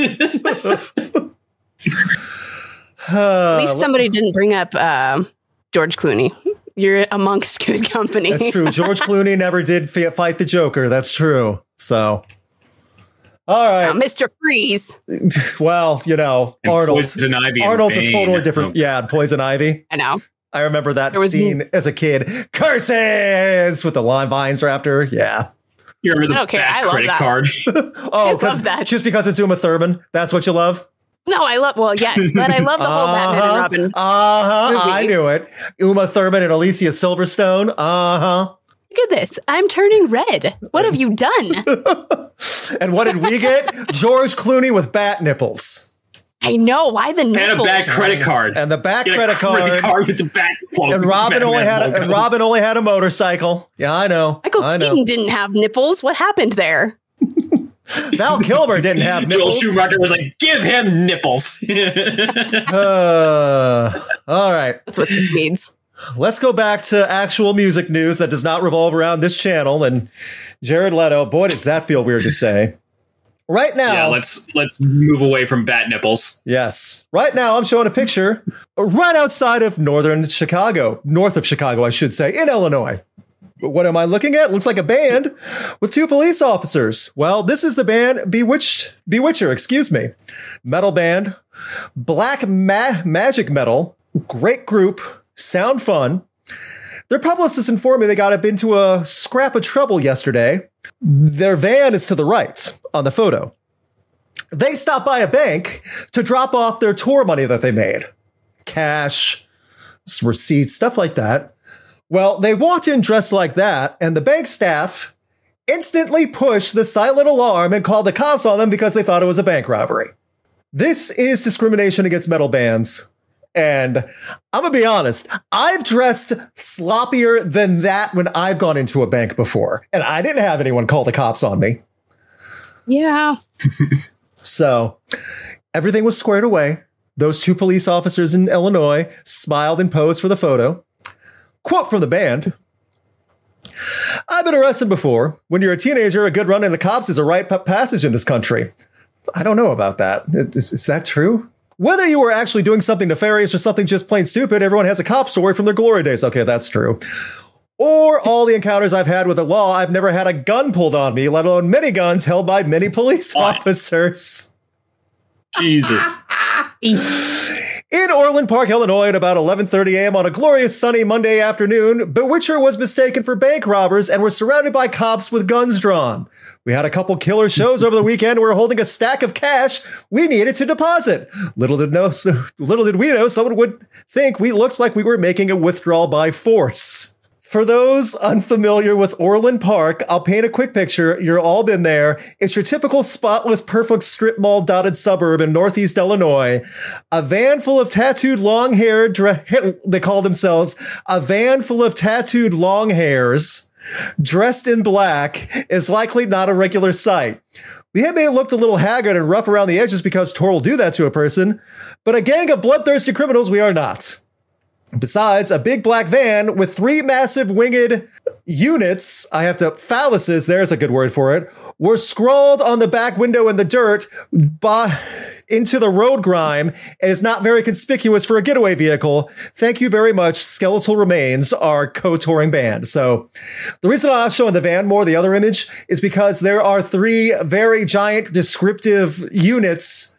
A: Uh,
B: At least somebody didn't bring up um, George Clooney. You're amongst good company.
A: That's true. George Clooney never did fi- fight the Joker. That's true. So, all
B: Uh,
A: right.
B: Mister Freeze.
A: Well, you know,
C: And
A: Arnold.
C: Poison Ivy and
A: Arnold's a
C: Bane.
A: totally different.
C: Oh.
A: Yeah, Poison Ivy.
B: I know.
A: I remember that
B: There was-
A: scene as a kid. Curses with the lime vines wrapper. Yeah.
C: You remember the
B: I don't care.
C: back
B: I love
C: credit
B: that.
C: card?
A: Oh,
B: love
A: 'cause-
B: that.
A: just because it's Uma Thurman, that's what you love.
B: No, I love, well, yes, but I love the whole Batman and Robin.
A: Uh huh.
B: movie.
A: I knew it. Uma Thurman and Alicia Silverstone. Uh huh.
B: Look at this. I'm turning red. What have you done?
A: And what did we get? George Clooney with bat nipples
B: I know. Why the
C: And a
B: nipples?
C: back credit card.
A: and the back
C: Get a
A: credit card.
C: card with the back quote.
A: And Robin only had a,
C: Batman
A: and
C: logo.
A: Robin only had a motorcycle. Yeah, I know.
B: Michael
A: I know.
B: Keaton didn't have nipples. What happened there?
A: Val Kilmer didn't have
C: Joel
A: nipples.
C: Schumacher was like, give him nipples.
A: Uh, all right.
B: That's what this needs.
A: Let's go back to actual music news that does not revolve around this channel and Jared Leto. Boy, does that feel weird to say. Right now,
C: yeah, let's let's move away from bat nipples.
A: yes. Right now, I'm showing a picture right outside of northern Chicago, north of Chicago, I should say, in Illinois. What am I looking at? Looks like a band with two police officers. Well, this is the band Bewitched, Bewitcher, excuse me. Metal band, black ma- magic metal, great group, sound fun. Their publicist informed me they got up into a scrap of trouble yesterday. Their van is to the right on the photo. They stopped by a bank to drop off their tour money that they made. Cash, some receipts, stuff like that. Well, they walked in dressed like that, and the bank staff instantly pushed the silent alarm and called the cops on them because they thought it was a bank robbery. This is discrimination against metal bands. And I'm going to be honest, I've dressed sloppier than that when I've gone into a bank before, and I didn't have anyone call the cops on me.
B: Yeah.
A: So everything was squared away. Those two police officers in Illinois smiled and posed for the photo. Quote from the band: I've been arrested before. When you're a teenager, a good run in the cops is a rite of passage in this country. I don't know about that. Is, is that true? Whether you were actually doing something nefarious or something just plain stupid, everyone has a cop story from their glory days. Okay, that's true. Or all the encounters I've had with the law, I've never had a gun pulled on me, let alone many guns held by many police what? officers.
C: Jesus.
A: In Orland Park, Illinois, at about eleven thirty a.m. on a glorious sunny Monday afternoon, Bewitcher was mistaken for bank robbers and were surrounded by cops with guns drawn. We had a couple killer shows over the weekend. We were holding a stack of cash we needed to deposit. Little did know, so little did we know, someone would think we looked like we were making a withdrawal by force. For those unfamiliar with Orland Park, I'll paint a quick picture. You've all been there. It's your typical spotless, perfect strip mall dotted suburb in Northeast Illinois. A van full of tattooed long hair, dre- they call themselves a van full of tattooed long hairs dressed in black is likely not a regular sight. We may have looked a little haggard and rough around the edges because Tor will do that to a person, but a gang of bloodthirsty criminals we are not. Besides, a big black van with three massive winged units, I have to, phalluses, there's a good word for it, were scrawled on the back window in the dirt by, into the road grime and is not very conspicuous for a getaway vehicle. Thank you very much. Skeletal Remains, our co-touring band. So the reason I'm not showing the van more, the other image, is because there are three very giant descriptive units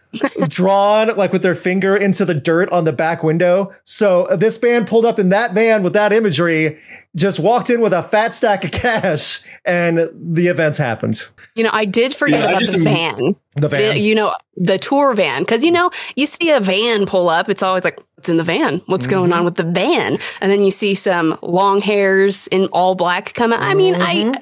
A: drawn like with their finger into the dirt on the back window. So this band pulled up in that van with that imagery, just walked in with a fat stack of cash, and the events happened.
B: You know, I did forget
C: yeah,
B: about
C: just,
B: the van.
A: The van.
B: The, you know, the tour van. Because, you know, you see a van pull up. It's always like, what's in the van? What's mm-hmm. going on with the van? And then you see some long hairs in all black come out. I mean, mm-hmm. I...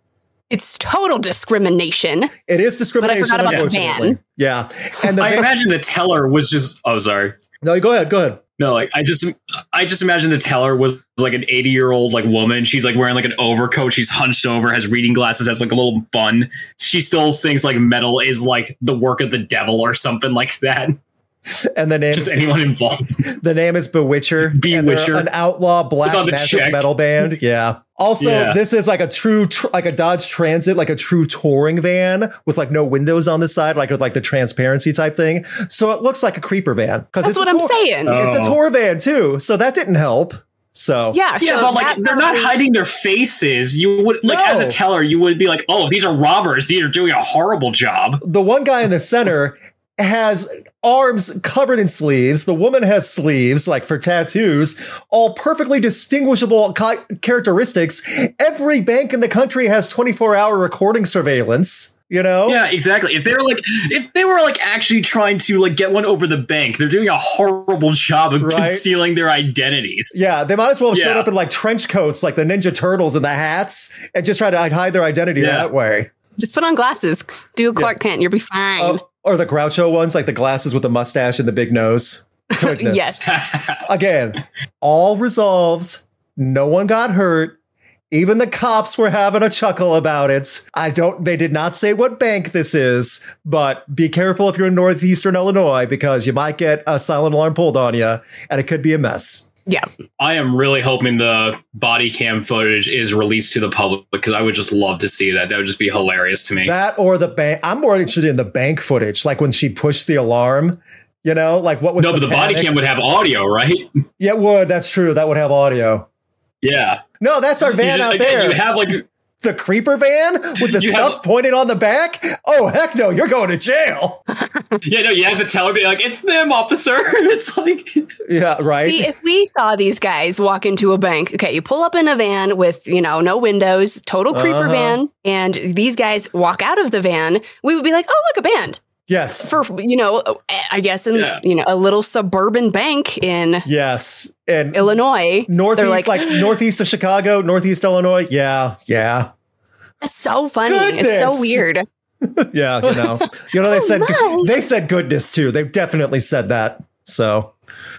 B: It's total discrimination.
A: It is discrimination.
B: But I forgot about the van.
A: Yeah. And the
C: I
A: van-
C: imagine the teller was just, oh, sorry.
A: No, go ahead. Go ahead.
C: No, like I just, I just imagine the teller was like an eighty year old like woman. She's like wearing like an overcoat. She's hunched over, has reading glasses, has like a little bun. She still thinks like metal is like the work of the devil or something like that.
A: And the name,
C: just anyone involved.
A: The name is Bewitcher.
C: Bewitcher,
A: an outlaw black magic check. metal band. Yeah. Also, yeah. This is like a true, tr- like a Dodge Transit, like a true touring van with like no windows on the side, like with like the transparency type thing. So it looks like a creeper van because it's
B: what
A: a
B: I'm
A: tour-
B: saying.
A: It's
C: oh.
A: a tour van too. So that didn't help. So
B: yeah,
C: yeah,
B: so
C: but like they're not hiding their faces. You would like no. as a teller, you would be like, oh, these are robbers. These are doing a horrible job.
A: The one guy in the center has arms covered in sleeves. The woman has sleeves, like for tattoos, all perfectly distinguishable ca- characteristics. Every bank in the country has twenty-four hour recording surveillance, you know?
C: Yeah, exactly. If they were like, if they were like actually trying to like get one over the bank, they're doing a horrible job of right? concealing their identities.
A: Yeah, they might as well have
C: yeah.
A: showed up in like trench coats, like the Ninja Turtles and the hats, and just try to hide their identity yeah. that way.
B: Just put on glasses. Do a Clark yeah. Kent. You'll be fine.
A: Oh. Or the Groucho ones, like the glasses with the mustache and the big nose. Goodness.
B: Yes.
A: Again, all resolves. No one got hurt. Even the cops were having a chuckle about it. I don't, they did not say what bank this is, but be careful if you're in Northeastern Illinois because you might get a silent alarm pulled on you and it could be a mess.
B: Yeah.
C: I am really hoping the body cam footage is released to the public because I would just love to see that. That would just be hilarious to me.
A: That or the bank. I'm more interested in the bank footage, like when she pushed the alarm, you know, like what was
C: No,
A: the
C: but the
A: panic?
C: body cam would have audio, right?
A: Yeah, it would. That's true. That would have audio.
C: Yeah.
A: No, that's our van
C: just,
A: out
C: again,
A: there.
C: You have like
A: the creeper van with the
C: you
A: stuff
C: have,
A: pointed on the back. Oh, heck no, you're going to jail.
C: Yeah, no, you have to tell me like, it's them, officer. It's like,
A: yeah, right.
B: See, if we saw these guys walk into a bank, okay, you pull up in a van with, you know, no windows, total creeper uh-huh. van, and these guys walk out of the van, we would be like, oh, look, a band.
A: Yes.
B: For, you know, I guess in, yeah. you know, a little suburban bank in
A: yes. and
B: Illinois.
A: Northeast, like, like northeast of Chicago, northeast Illinois. Yeah. Yeah.
B: That's so funny.
A: Goodness.
B: It's so weird.
A: Yeah. You know, you know, they
B: oh,
A: said,
B: my.
A: they said goodness too. They definitely said that. So.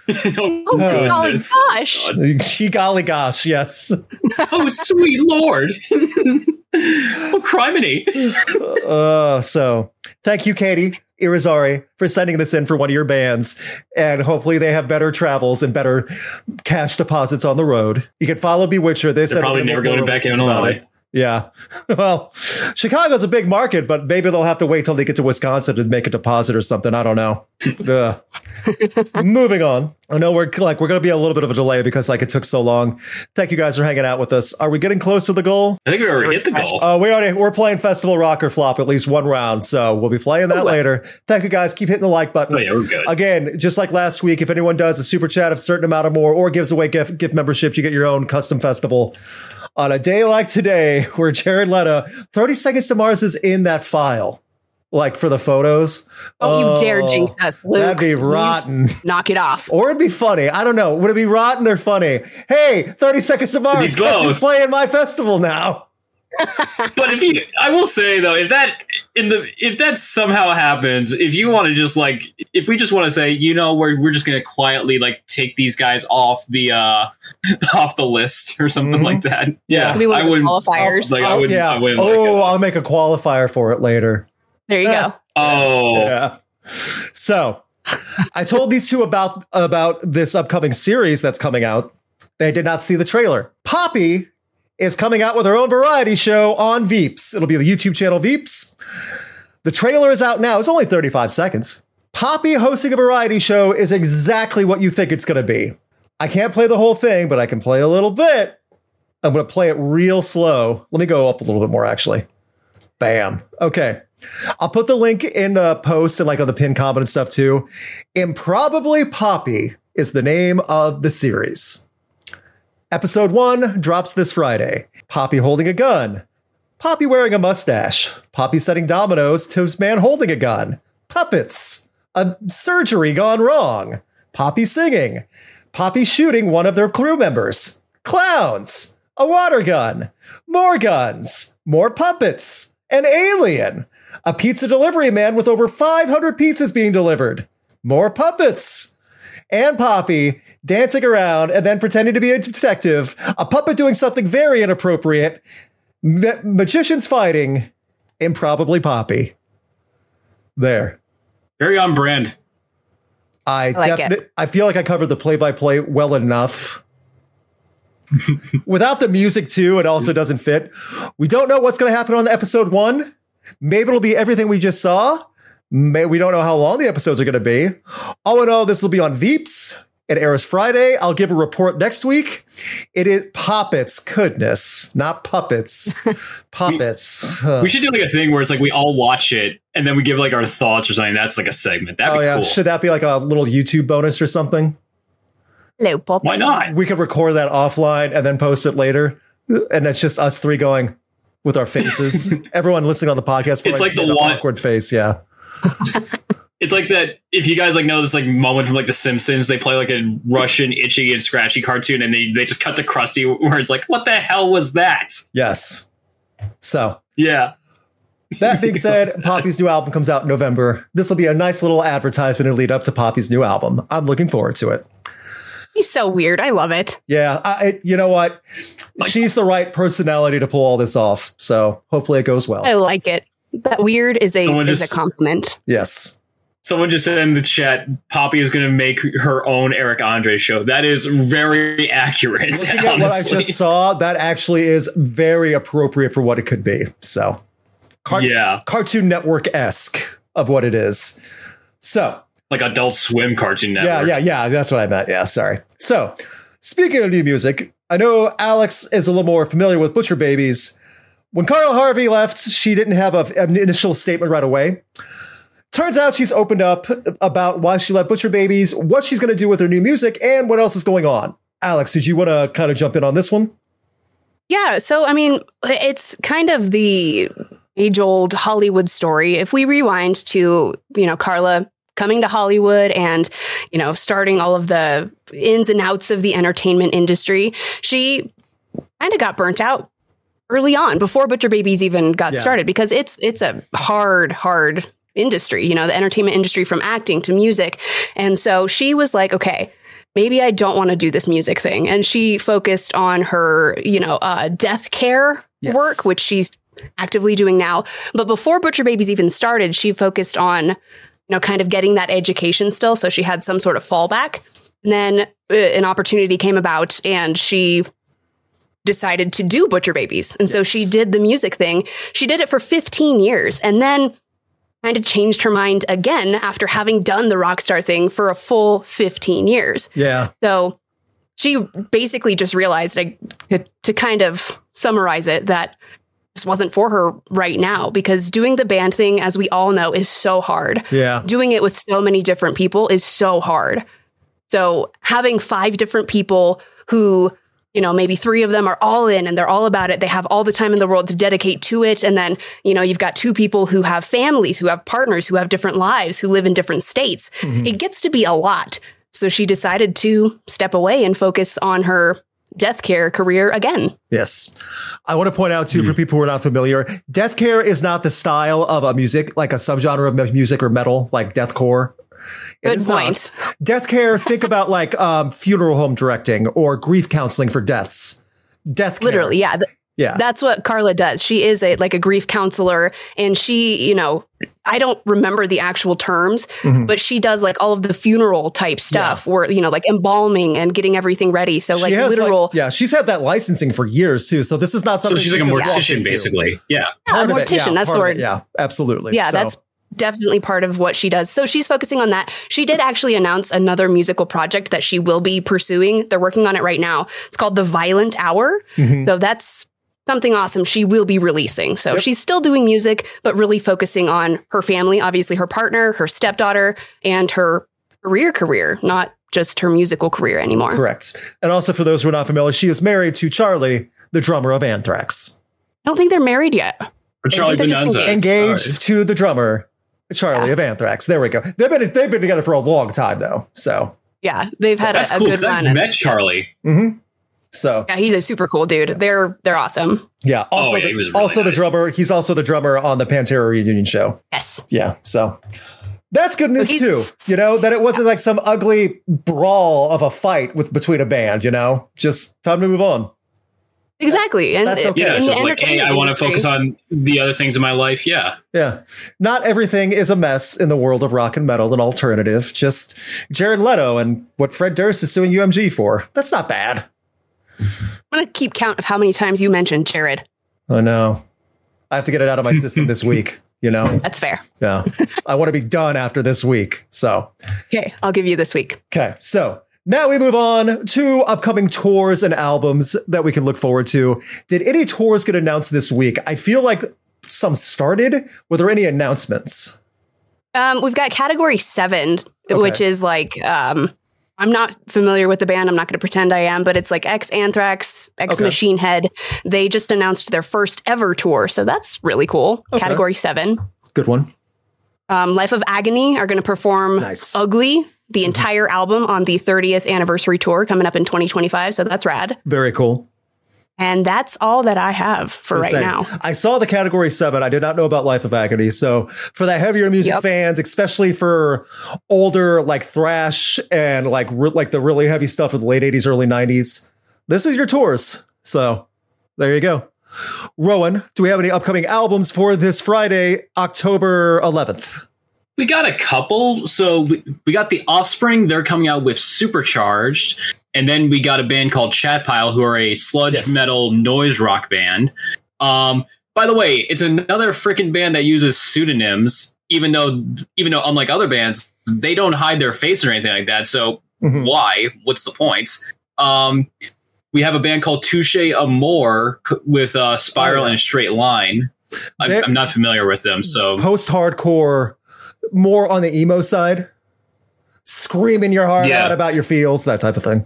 B: oh, oh golly gosh.
A: Gee golly gosh. Yes.
C: Oh, sweet Lord. Oh, criminy.
A: uh, so thank you, Katie. Irizarry, for sending this in for one of your bands. And hopefully they have better travels and better cash deposits on the road. You can follow Bewitcher. They
C: They're
A: said
C: probably never going back in Illinois.
A: Yeah. Well, Chicago's a big market, but maybe they'll have to wait till they get to Wisconsin to make a deposit or something. I don't know. Moving on. I know we're like, we're going to be a little bit of a delay because like it took so long. Thank you guys for hanging out with us. Are we getting close to the goal?
C: I think we already hit the goal.
A: Oh, uh, we already, we're playing Festival Rock or Flop at least one round. So we'll be playing that Ooh. later. Thank you guys. Keep hitting the like button.
C: Oh, yeah, we're good.
A: Again, just like last week, if anyone does a super chat of a certain amount or more or gives away gift, gift memberships, you get your own custom festival. On a day like today, where Jared Leto, thirty Seconds to Mars is in that file, like for the photos.
B: Oh, you dare jinx us, Luke.
A: That'd be rotten.
B: Knock it off.
A: Or it'd be funny. I don't know. Would it be rotten or funny? Hey, thirty Seconds to Mars, guess who's playing my festival now?
C: But if you, I will say though, if that in the if that somehow happens, if you want to just like, if we just want to say, you know, we're we're just gonna quietly like take these guys off the uh off the list or something mm-hmm. like that. Yeah,
B: yeah. I wouldn't qualifiers.
C: Like, I wouldn't,
A: yeah.
C: I wouldn't
A: oh,
C: like
A: I'll make a qualifier for it later.
B: There you go.
C: Oh,
A: yeah. So I told these two about about this upcoming series that's coming out. They did not see the trailer. Poppy is coming out with her own variety show on Veeps. It'll be the YouTube channel Veeps. The trailer is out now. It's only thirty-five seconds. Poppy hosting a variety show is exactly what you think it's going to be. I can't play the whole thing, but I can play a little bit. I'm going to play it real slow. Let me go up a little bit more, actually. Bam. Okay. I'll put the link in the post and like on the pin comment and stuff too. Improbably Poppy is the name of the series. Episode one drops this Friday. Poppy holding a gun. Poppy wearing a mustache. Poppy setting dominoes to his man holding a gun. Puppets. A surgery gone wrong. Poppy singing. Poppy shooting one of their crew members. Clowns. A water gun. More guns. More puppets. An alien. A pizza delivery man with over five hundred pizzas being delivered. More puppets. And Poppy dancing around and then pretending to be a detective, a puppet doing something very inappropriate, ma- magicians fighting, Improbably Poppy. There.
C: Very on brand.
A: I,
B: I like
A: definitely,
B: it.
A: I feel like I covered the play-by-play well enough. Without the music too, it also doesn't fit. We don't know what's going to happen on episode one. Maybe it'll be everything we just saw. May, we don't know how long the episodes are going to be. All in all, this will be on Veeps. It airs Friday. I'll give a report next week. It is Poppets. Goodness, not puppets. Puppets.
C: we, we should do like a thing where it's like we all watch it and then we give like our thoughts or something. That's like a segment. That'd
A: oh,
C: be
A: yeah.
C: cool.
A: Should that be like a little YouTube bonus or something?
B: Hello, Poppy.
C: Why not?
A: We could record that offline and then post it later. And it's just us three going with our faces. Everyone listening on the podcast.
C: It's like the one
A: awkward face. Yeah.
C: It's like that. If you guys like know this like moment from like The Simpsons, they play like a Russian itchy and scratchy cartoon, and they they just cut to Krusty where it's like, what the hell was that?
A: Yes. So
C: yeah.
A: That being said, Poppy's new album comes out in November. This will be a nice little advertisement and lead up to Poppy's new album. I'm looking forward to it.
B: He's so weird. I love it.
A: Yeah. I, you know what? She's the right personality to pull all this off. So hopefully it goes well.
B: I like it. That weird is a
C: Someone
B: is
C: just-
B: a compliment.
A: Yes.
C: Someone just said in the chat, Poppy is going to make her own Eric Andre show. That is very accurate.
A: Looking at what I just saw, that actually is very appropriate for what it could be. So, car-
C: yeah,
A: Cartoon Network-esque of what it is. So,
C: like Adult Swim Cartoon Network.
A: Yeah, yeah, yeah. That's what I meant. Yeah, sorry. So, speaking of new music, I know Alex is a little more familiar with Butcher Babies. When Carl Harvey left, she didn't have a, an initial statement right away. Turns out she's opened up about why she left Butcher Babies, what she's going to do with her new music, and what else is going on. Alex, did you want to kind of jump in on this one?
B: Yeah. So, I mean, it's kind of the age-old Hollywood story. If we rewind to, you know, Carla coming to Hollywood and, you know, starting all of the ins and outs of the entertainment industry, she kind of got burnt out early on before Butcher Babies even got yeah. started, because it's it's a hard, hard industry, you know, the entertainment industry, from acting to music. And so she was like, okay, maybe I don't want to do this music thing. And she focused on her, you know, uh, death care yes. work, which she's actively doing now. But before Butcher Babies even started, she focused on, you know, kind of getting that education still. So she had some sort of fallback. And then uh, an opportunity came about and she decided to do Butcher Babies. And yes. so she did the music thing. She did it for fifteen years and then kind of changed her mind again after having done the rock star thing for a full fifteen years.
A: Yeah.
B: So she basically just realized, like, to kind of summarize it, that this wasn't for her right now, because doing the band thing, as we all know, is so hard.
A: Yeah.
B: Doing it with so many different people is so hard. So having five different people who, you know, maybe three of them are all in and they're all about it. They have all the time in the world to dedicate to it. And then, you know, you've got two people who have families, who have partners, who have different lives, who live in different states. Mm-hmm. It gets to be a lot. So she decided to step away and focus on her death care career again.
A: Yes. I want to point out, too, mm-hmm. for people who are not familiar, death care is not the style of a music, like a subgenre of music or metal, like deathcore.
B: Good point.
A: Not. Death care, think about like um, funeral home directing or grief counseling for deaths. Death care.
B: Literally, yeah. Th-
A: yeah.
B: That's what Carla does. She is a like a grief counselor, and she, you know, I don't remember the actual terms, mm-hmm. but she does like all of the funeral type stuff yeah. where, you know, like embalming and getting everything ready. So like literal.
A: Like, yeah, she's had that licensing for years too. So this is not something.
C: So she's like a mortician, basically. Yeah.
B: Yeah, a mortician.
A: Yeah,
B: that's the word.
A: It, yeah, absolutely.
B: Yeah,
A: so.
B: that's definitely part of what she does. So she's focusing on that. She did actually announce another musical project that she will be pursuing. They're working on it right now. It's called The Violent Hour. Mm-hmm. So that's something awesome she will be releasing. So yep. she's still doing music, but really focusing on her family, obviously her partner, her stepdaughter, and her career career, not just her musical career anymore.
A: Correct. And also for those who are not familiar, she is married to Charlie, the drummer of Anthrax.
B: I don't think they're married yet.
C: Or Charlie Bonanza.
A: Engaged, engaged right. to the drummer, Charlie yeah. of Anthrax. There we go. They've been they've been together for a long time though. So
B: yeah, they've
C: so
B: had
C: that's
B: a, a
C: cool,
B: good run.
C: I met Charlie.
A: Mm-hmm. So
B: yeah, he's a super cool dude. They're they're awesome.
A: Yeah. Also,
C: oh, yeah,
A: the,
C: he was really
A: also
C: nice.
A: the drummer. He's also the drummer on the Pantera reunion show.
B: Yes.
A: Yeah. So that's good news so too. You know, that it wasn't like some ugly brawl of a fight with between a band. You know, just time to move on.
B: Exactly. And
A: that's okay.
C: Yeah, it's
B: in
C: just like, hey, I want to focus on the other things in my life. Yeah.
A: Yeah. Not everything is a mess in the world of rock and metal and alternative. Just Jared Leto and what Fred Durst is suing U M G for. That's not bad.
B: I'm going to keep count of how many times you mentioned Jared.
A: I know. I have to get it out of my system this week, you know?
B: That's fair.
A: Yeah. I want to be done after this week. So.
B: Okay. I'll give you this week.
A: Okay. So now we move on to upcoming tours and albums that we can look forward to. Did any tours get announced this week? I feel like some started. Were there any announcements?
B: Um, we've got Category seven,
A: okay.
B: which is like, um, I'm not familiar with the band. I'm not going to pretend I am, but it's like ex-Anthrax, ex-Machine okay. Head. They just announced their first ever tour. So that's really cool. Okay. Category seven.
A: Good one.
B: Um, Life of Agony are going to perform
A: nice.
B: Ugly, the mm-hmm. entire album on the thirtieth anniversary tour coming up in twenty twenty-five. So that's rad.
A: Very cool.
B: And that's all that I have for right now.
A: I saw the Category seven. I did not know about Life of Agony. So for the heavier music yep. fans, especially for older like thrash and like re- like the really heavy stuff of the late eighties, early nineties, this is your tours. So there you go. Rowan, do we have any upcoming albums for this Friday, October eleventh?
C: We got a couple. So we, we got The Offspring. They're coming out with Supercharged. And then we got a band called Chatpile, who are a sludge yes. metal noise rock band. Um, by the way, it's another freaking band that uses pseudonyms, even though, even though unlike other bands, they don't hide their face or anything like that. So mm-hmm. why? What's the point? Um, we have a band called Touche Amore with uh, Spiral oh, yeah. and a Straight Line. I'm, I'm not familiar with them. So
A: post-hardcore, more on the emo side, screaming your heart yeah. out about your feels, that type of thing.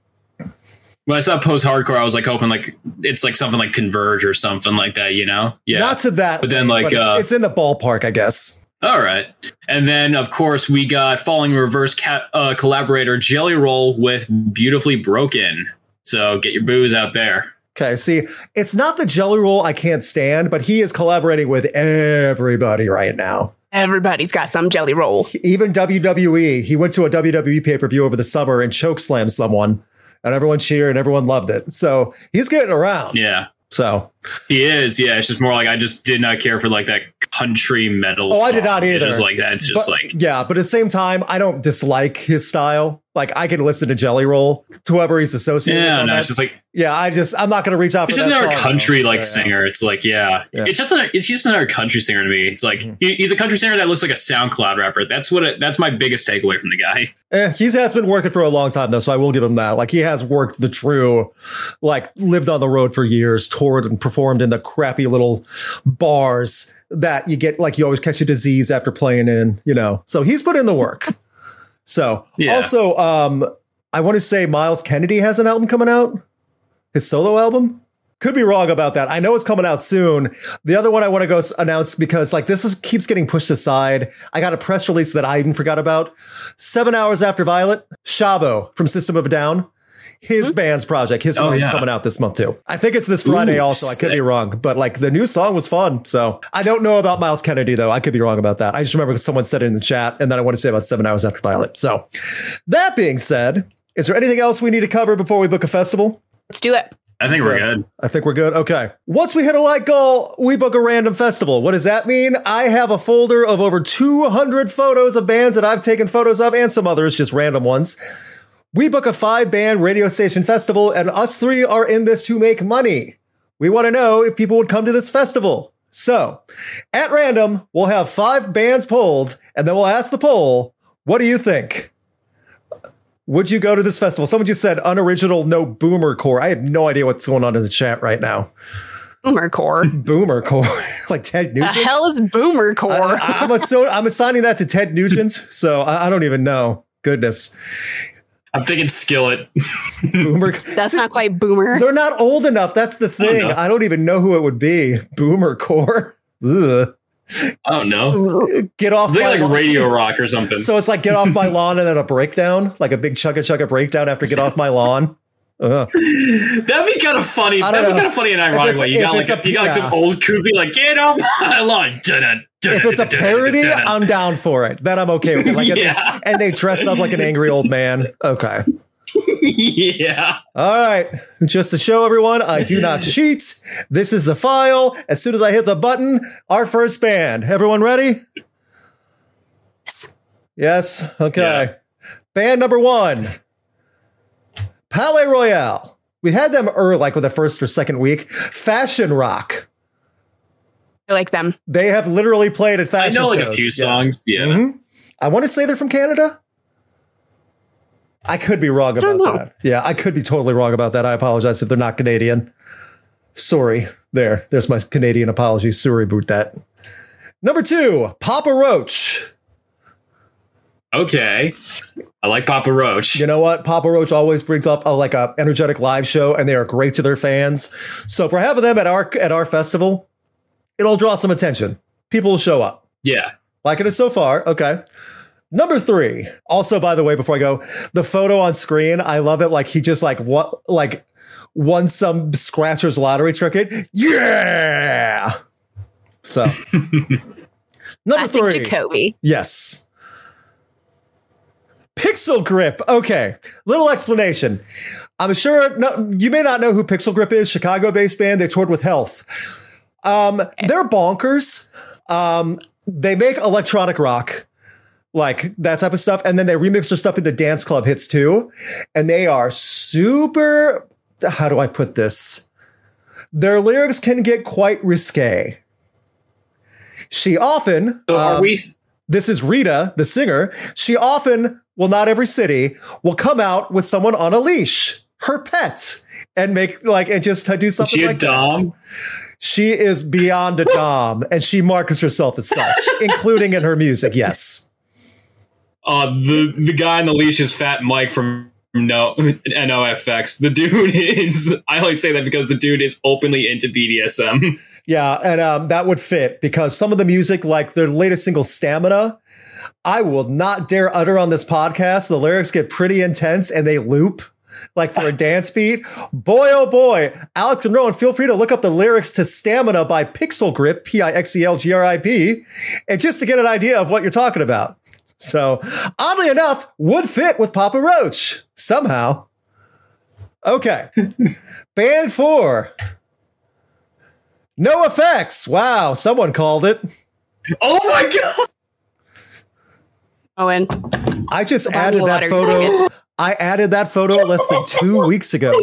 C: When I saw post-hardcore, I was like hoping like it's like something like Converge or something like that, you know? Yeah.
A: Not to that.
C: But then like
A: but it's,
C: uh,
A: it's in the ballpark, I guess.
C: All right. And then of course we got Falling Reverse cat, uh, collaborator Jelly Roll with Beautifully Broken. So get your booze out there.
A: Okay, see, it's not the Jelly Roll I can't stand, but he is collaborating with everybody right now.
B: Everybody's got some Jelly Roll.
A: Even W W E. He went to a W W E pay-per-view over the summer and chokeslammed someone, and everyone cheered and everyone loved it. So he's getting around.
C: Yeah.
A: So
C: he is, yeah. It's just more like I just did not care for like that country metal.
A: Oh,
C: song.
A: I did not either.
C: It's just like that. It's just
A: but,
C: like
A: yeah, but at the same time, I don't dislike his style. Like I can listen to Jelly Roll, to whoever he's associated
C: yeah,
A: with.
C: no,
A: that.
C: it's just like
A: yeah. I just I'm not going to reach out.
C: It's
A: for
C: just
A: that
C: another
A: song,
C: country like
A: so, yeah.
C: singer. It's like yeah,
A: yeah.
C: it's just another, it's just another country singer to me. It's like mm-hmm. he, he's a country singer that looks like a SoundCloud rapper. That's what it, that's my biggest takeaway from the guy.
A: Eh, he has been working for a long time though, so I will give him that. Like he has worked the true, like lived on the road for years, toured and performed in the crappy little bars that you get, like you always catch a disease after playing in, you know. So he's put in the work. So yeah. Also, um, I want to say Miles Kennedy has an album coming out, his solo album. Could be wrong about that. I know it's coming out soon. The other one I want to go announce because like this is keeps getting pushed aside. I got a press release that I even forgot about. Seven Hours After Violet, Shabo from System of a Down, his mm-hmm. band's project. His oh, album's yeah. coming out this month too. I think it's this Friday. Ooh, also. Sick. I could be wrong, but like the new song was fun. So I don't know about Miles Kennedy though. I could be wrong about that. I just remember someone said it in the chat, and then I want to say about Seven Hours After Violet. So that being said, is there anything else we need to cover before we book a festival?
B: Let's do it.
C: I think we're good.
A: I think we're good. Okay. Once we hit a like goal, we book a random festival. What does that mean? I have a folder of over two hundred photos of bands that I've taken photos of and some others, just random ones. We book a five band radio station festival and us three are in this to make money. We want to know if people would come to this festival. So at random, we'll have five bands polled and then we'll ask the poll, what do you think? Would you go to this festival? Someone just said unoriginal, no boomer core. I have no idea what's going on in the chat right now.
B: Boomer core.
A: Boomer core. Like Ted Nugent.
B: The hell is boomer core?
A: I, I'm, a, I'm assigning that to Ted Nugent, so I, I don't even know. Goodness.
C: I'm thinking Skillet.
A: Boomer.
B: That's See, not quite boomer.
A: They're not old enough. That's the thing. I don't even know who it would be. Boomer core. Ugh.
C: I don't know.
A: Get off
C: They're
A: my
C: like
A: lawn.
C: Radio Rock or something.
A: So it's like get off my lawn and then a breakdown, like a big chugga chugga breakdown after get off my lawn. Uh.
C: That'd be kind of funny. That'd know. be kind of funny in an ironic way. You got like a, a, you got like yeah. some old groupie like get off my lawn. Dun-dun, dun-dun,
A: if it's a parody, dun-dun. I'm down for it. Then I'm okay with it. Like
C: yeah.
A: and they dress up like an angry old man. Okay.
C: Yeah.
A: All right. Just to show everyone, I do not cheat. This is the file. As soon as I hit the button, our first band. Everyone ready?
B: Yes.
A: Yes. Okay.
C: Yeah.
A: Band number one. Palais Royale. We had them early, like with the first or second week. Fashion Rock.
B: I like them.
A: They have literally played at fashion shows.
C: I know like shows. a few songs. Yeah. yeah.
A: Mm-hmm. I want to say they're from Canada. I could be wrong about that. Yeah, I could be totally wrong about that. I apologize if they're not Canadian. Sorry. There. There's my Canadian apology. Sorry about that. Number two, Papa Roach.
C: Okay. I like Papa Roach.
A: You know what? Papa Roach always brings up a, like a energetic live show, and they are great to their fans. So if we're having them at our at our festival, it'll draw some attention. People will show up.
C: Yeah.
A: Liking it so far. Okay. Number three. Also, by the way, before I go, the photo on screen, I love it. Like he just like what like won some scratcher's lottery ticket. Yeah. So number three.
B: Jacoby.
A: Yes. Pixel Grip. Okay. Little explanation. I'm sure no, you may not know who Pixel Grip is. Chicago-based band. They toured with Health. Um, okay. They're bonkers. Um, they make electronic rock. Like that type of stuff. And then they remix their stuff into dance club hits too. And they are super, how do I put this? Their lyrics can get quite risque. She often,
C: so are um, we?
A: This is Rita, the singer. She often, well, not every city, will come out with someone on a leash, her pet, and make like, and just do something
C: she
A: like
C: a dom?
A: that. She is beyond a dom and she markets herself as such, including in her music. Yes.
C: Uh, the the guy on the leash is Fat Mike from no N O F X. The dude is, I only say that because the dude is openly into B D S M.
A: Yeah, and um, that would fit because some of the music, like their latest single, Stamina, I will not dare utter on this podcast. The lyrics get pretty intense and they loop like for a dance beat. Boy, oh boy. Alex and Rowan, feel free to look up the lyrics to Stamina by Pixel Grip, P I X E L G R I P, and just to get an idea of what you're talking about. So, oddly enough, would fit with Papa Roach. Somehow. Okay. Band four. No effects. Wow, someone called it.
C: Oh my god!
B: Owen.
A: I just
B: Buy me
A: added
B: a
A: that
B: water,
A: photo.
B: dang
A: I added that photo less than two weeks ago.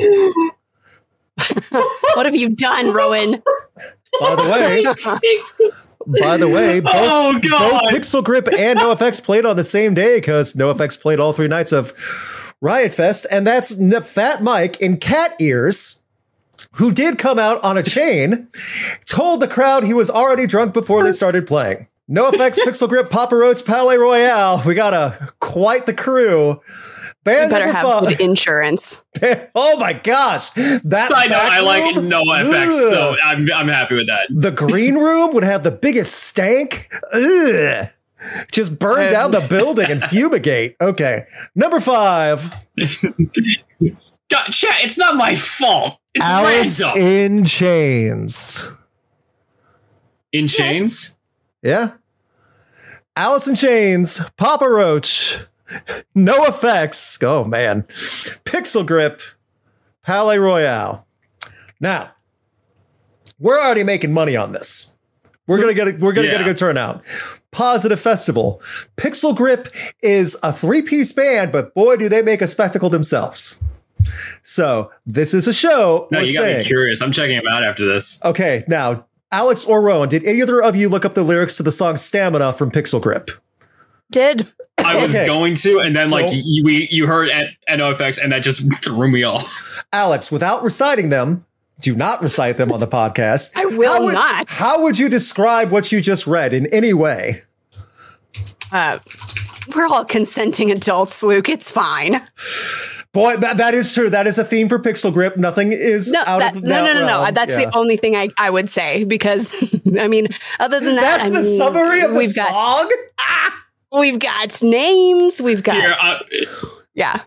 B: What have you done, Rowan?
A: By the way, by the way, both,
C: Oh, God.
A: both Pixel Grip and NoFX played on the same day because NoFX played all three nights of Riot Fest, and that's N- Fat Mike in cat ears, who did come out on a chain, told the crowd he was already drunk before they started playing. NoFX, Pixel Grip, Papa Roach, Palais Royale. We got a quite the crew. Band
B: You better
A: number
B: have
A: five.
B: good insurance.
A: Oh my gosh. That
C: I know,
A: back
C: I like
A: room?
C: no effects,
A: Ugh.
C: so I'm, I'm happy with that.
A: The green room would have the biggest stank. Ugh. Just burn down the building and fumigate. Okay. Number five.
C: God, chat, it's not my fault. It's
A: Alice
C: random.
A: in Chains.
C: In chains?
A: Yeah. Alice in Chains. Papa Roach. No effects. Oh, man. Pixel Grip. Palais Royale. Now, we're already making money on this. We're gonna get a, we're gonna
C: Yeah.
A: get a good turnout. Positive Festival. Pixel Grip is a three-piece band, but boy, do they make a spectacle themselves. So this is a show.
C: No,
A: we're
C: you got
A: saying.
C: me curious. I'm checking them out after this.
A: Okay, now Alex or Rowan, did either of you look up the lyrics to the song "Stamina" from Pixel Grip?
B: Did.
C: I was
A: Okay.
C: going to, and then like
A: So-
C: you, we you heard at, at NoFX, and that just threw me off.
A: Alex, without reciting them, do not recite them on the podcast.
B: I will
A: How would-
B: not.
A: How would you describe what you just read in any way?
B: Uh, we're all consenting adults, Luke. It's fine.
A: Boy, that, that is true. That is a theme for Pixel Grip. Nothing is
B: No,
A: out
B: that,
A: of the
B: no, no, no, no.
A: realm.
B: That's
A: Yeah.
B: the only thing I, I would say because, I mean, other than that,
A: That's
B: I
A: the
B: mean,
A: summary of the
B: we've got
A: song?
B: we've got names. We've got
C: Here, uh,
B: yeah.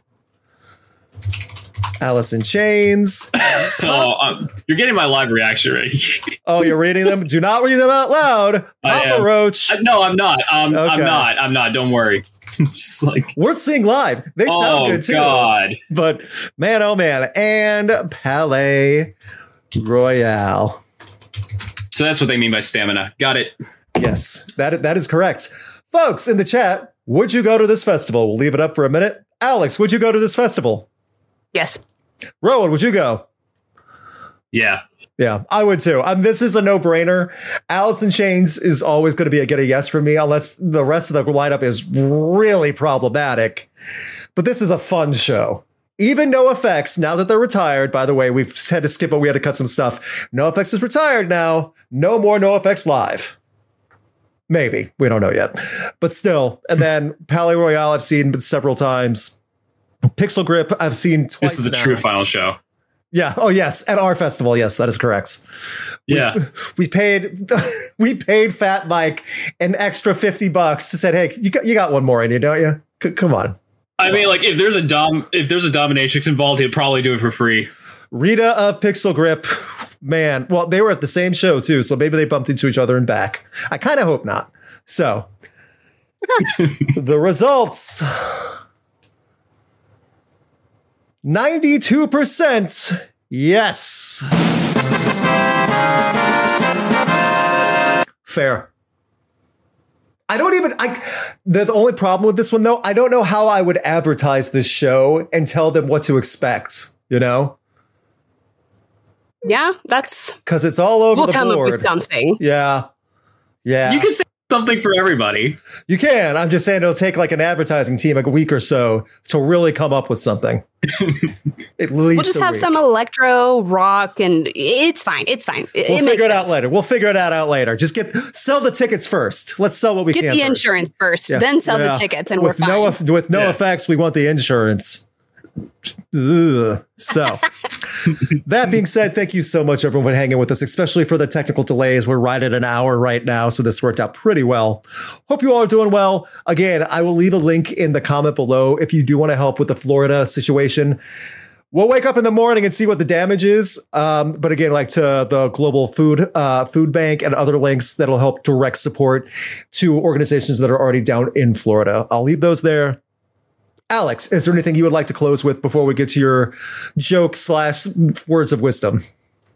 A: Alice in Chains.
C: oh, um, you're getting my live reaction ready.
A: Oh, you're reading them? Do not read them out loud.
C: I
A: Papa
C: am.
A: Roach.
C: Uh, no, I'm not. Um,
A: Okay.
C: I'm not. I'm not. Don't worry. It's just like,
A: We're seeing live. They sound
C: oh
A: good too.
C: god.
A: But man, oh man. And Palais Royale.
C: So that's what they mean by stamina. Got it.
A: Yes, that, that is correct. Folks in the chat, would you go to this festival? We'll leave it up for a minute. Alex, would you go to this festival?
B: Yes.
A: Rowan, would you go?
C: Yeah.
A: Yeah, I would too. Um, this is a no-brainer. Alice in Chains is always going to be a get a yes for me, unless the rest of the lineup is really problematic. But this is a fun show. Even NoFX, now that they're retired, by the way, we've had to skip it. We had to cut some stuff. NoFX is retired now. No more NoFX live. Maybe. We don't know yet. But still. And then Palais Royale, I've seen several times. Pixel Grip, I've seen twice
C: This is the
A: now.
C: true final show.
A: Yeah. Oh, yes. At our festival. Yes, that is correct.
C: Yeah.
A: We paid, we paid Fat Mike an extra fifty bucks. Said, "Hey, you got, you got one more in you, don't you? C- come on."
C: I mean, like if there's a dom, if there's a dominatrix involved, he'd probably do it for free.
A: Rita of Pixel Grip, man. Well, they were at the same show too, so maybe they bumped into each other and back. I kind of hope not. So, the results. ninety-two percent yes. Fair. I don't even, I, the, the only problem with this one though, I don't know how I would advertise this show and tell them what to expect, you know?
B: Yeah, that's
A: Because it's all over
B: we'll
A: the
B: come
A: board.
B: up with something.
A: Yeah. Yeah.
C: You can say something for everybody.
A: You can. I'm just saying it'll take like an advertising team like a week or so to really come up with something. At least
B: We'll just
A: a
B: have
A: week.
B: some electro rock, and it's fine. It's fine. It,
A: We'll
B: it makes
A: figure it out
B: sense.
A: later. We'll figure it out out later. Just get sell the tickets first. Let's sell what we
B: Get
A: can.
B: the
A: first.
B: insurance first,
A: Yeah.
B: then sell
A: Yeah.
B: the tickets, and
A: with
B: we're fine.
A: no eff- with no
C: Yeah.
A: effects. We want the insurance. Ugh. So, that being said, thank you so much, everyone, for hanging with us, especially for the technical delays. We're right at an hour right now, so this worked out pretty well. Hope you all are doing well. Again, I will leave a link in the comment below if you do want to help with the Florida situation. We'll wake up in the morning and see what the damage is. Um, but again, like to the Global Food uh, Food Bank and other links that'll help direct support to organizations that are already down in Florida. I'll leave those there. Alex, is there anything you would like to close with before we get to your joke slash words of wisdom?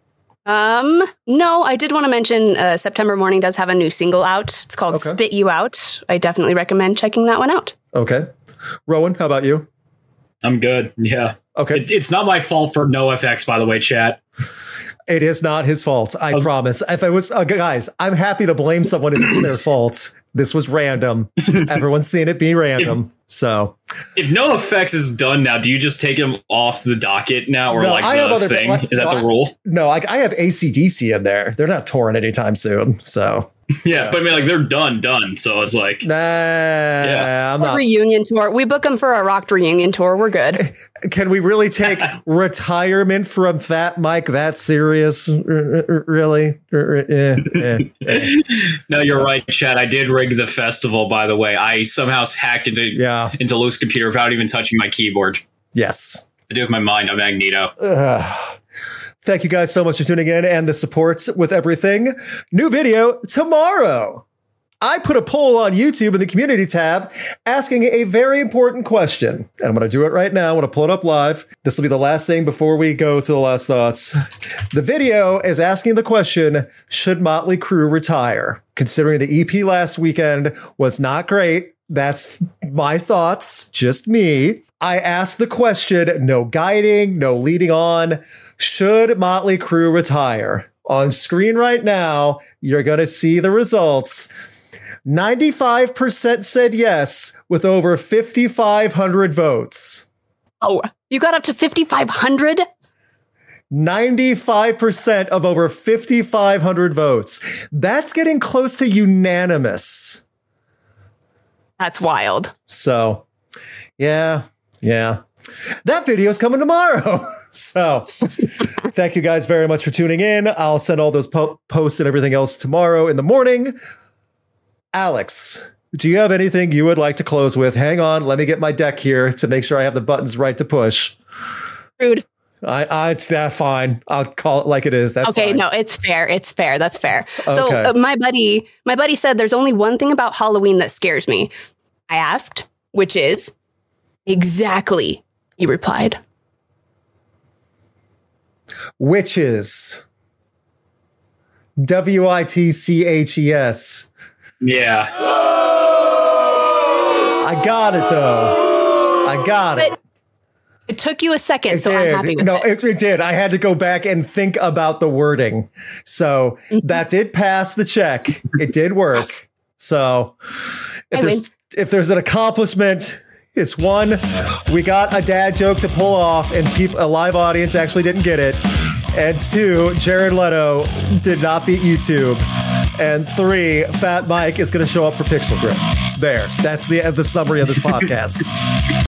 B: Um, no, I did want to mention uh, September Morning does have a new single out. It's called
A: Okay.
B: Spit You Out. I definitely recommend checking that one out.
A: Okay. Rowan, how about you?
C: I'm good. Yeah.
A: Okay.
C: It, it's not my fault for no F X, by the way, chat.
A: It is not his fault. I,
C: I was-
A: promise. If it was, uh, guys, I'm happy to blame someone if it's their fault. This was random. Everyone's seen it be random. So
C: If no effects is done now, do you just take him off the docket now, or
A: No,
C: like
A: I have
C: the
A: other-
C: thing?
A: like-
C: is that
A: no,
C: the
A: I-
C: rule?
A: no, I, I have A C D C in there. They're not touring anytime soon. So
C: Yeah, but I mean, like they're done, done. So it's like,
A: nah, I'm not.
B: Reunion tour. We book them for a rocked reunion tour. We're good.
A: Can we really take retirement from Fat Mike that serious? R- r- Really? R- eh, eh, eh.
C: no, you're right, Chad. I did rig the festival, by the way. I somehow hacked into
A: Yeah.
C: into Luke's computer without even touching my keyboard.
A: Yes.
C: To do with my mind, I'm Magneto.
A: Ugh. Thank you guys so much for tuning in and the support with everything. New video tomorrow. I put a poll on YouTube in the community tab asking a very important question. And I'm going to do it right now. I'm going to pull it up live. This will be the last thing before we go to the last thoughts. The video is asking the question, should Motley Crue retire? Considering the E P last weekend was not great. That's my thoughts, just me. I asked the question, no guiding, no leading on. Should Motley Crue retire? On screen right now, you're going to see the results. ninety-five percent said yes, with over fifty-five hundred votes.
B: Oh, you got up to fifty-five hundred?
A: ninety-five percent of over fifty-five hundred votes. That's getting close to unanimous.
B: That's wild.
A: So, yeah, yeah. That video is coming tomorrow. So, thank you guys very much for tuning in. I'll send all those po- posts and everything else tomorrow in the morning. Alex, do you have anything you would like to close with? Hang on, let me get my deck here to make sure I have the buttons right to push.
B: Rude.
A: I, I, yeah, fine. I'll call it like it is. That's
B: okay,
A: fine.
B: no, it's fair. It's fair. That's fair. So
A: Okay.
B: uh, my buddy, my buddy said there's only one thing about Halloween that scares me. I asked, which is exactly. He replied,
A: Witches. W I T C H E S.
C: Yeah.
A: I got it though. I got it.
B: But it took you a second,
A: It
B: so
A: did.
B: I'm happy with
A: no,
B: it.
A: it. it did. I had to go back and think about the wording. So that did pass the check. It did work. So if
B: I
A: there's
B: win.
A: if there's an accomplishment, it's one, we got a dad joke to pull off, and people, a live audience actually didn't get it. And two, Jared Leto did not beat YouTube. And three, Fat Mike is going to show up for Pixel Grip. There. That's the the summary of this podcast.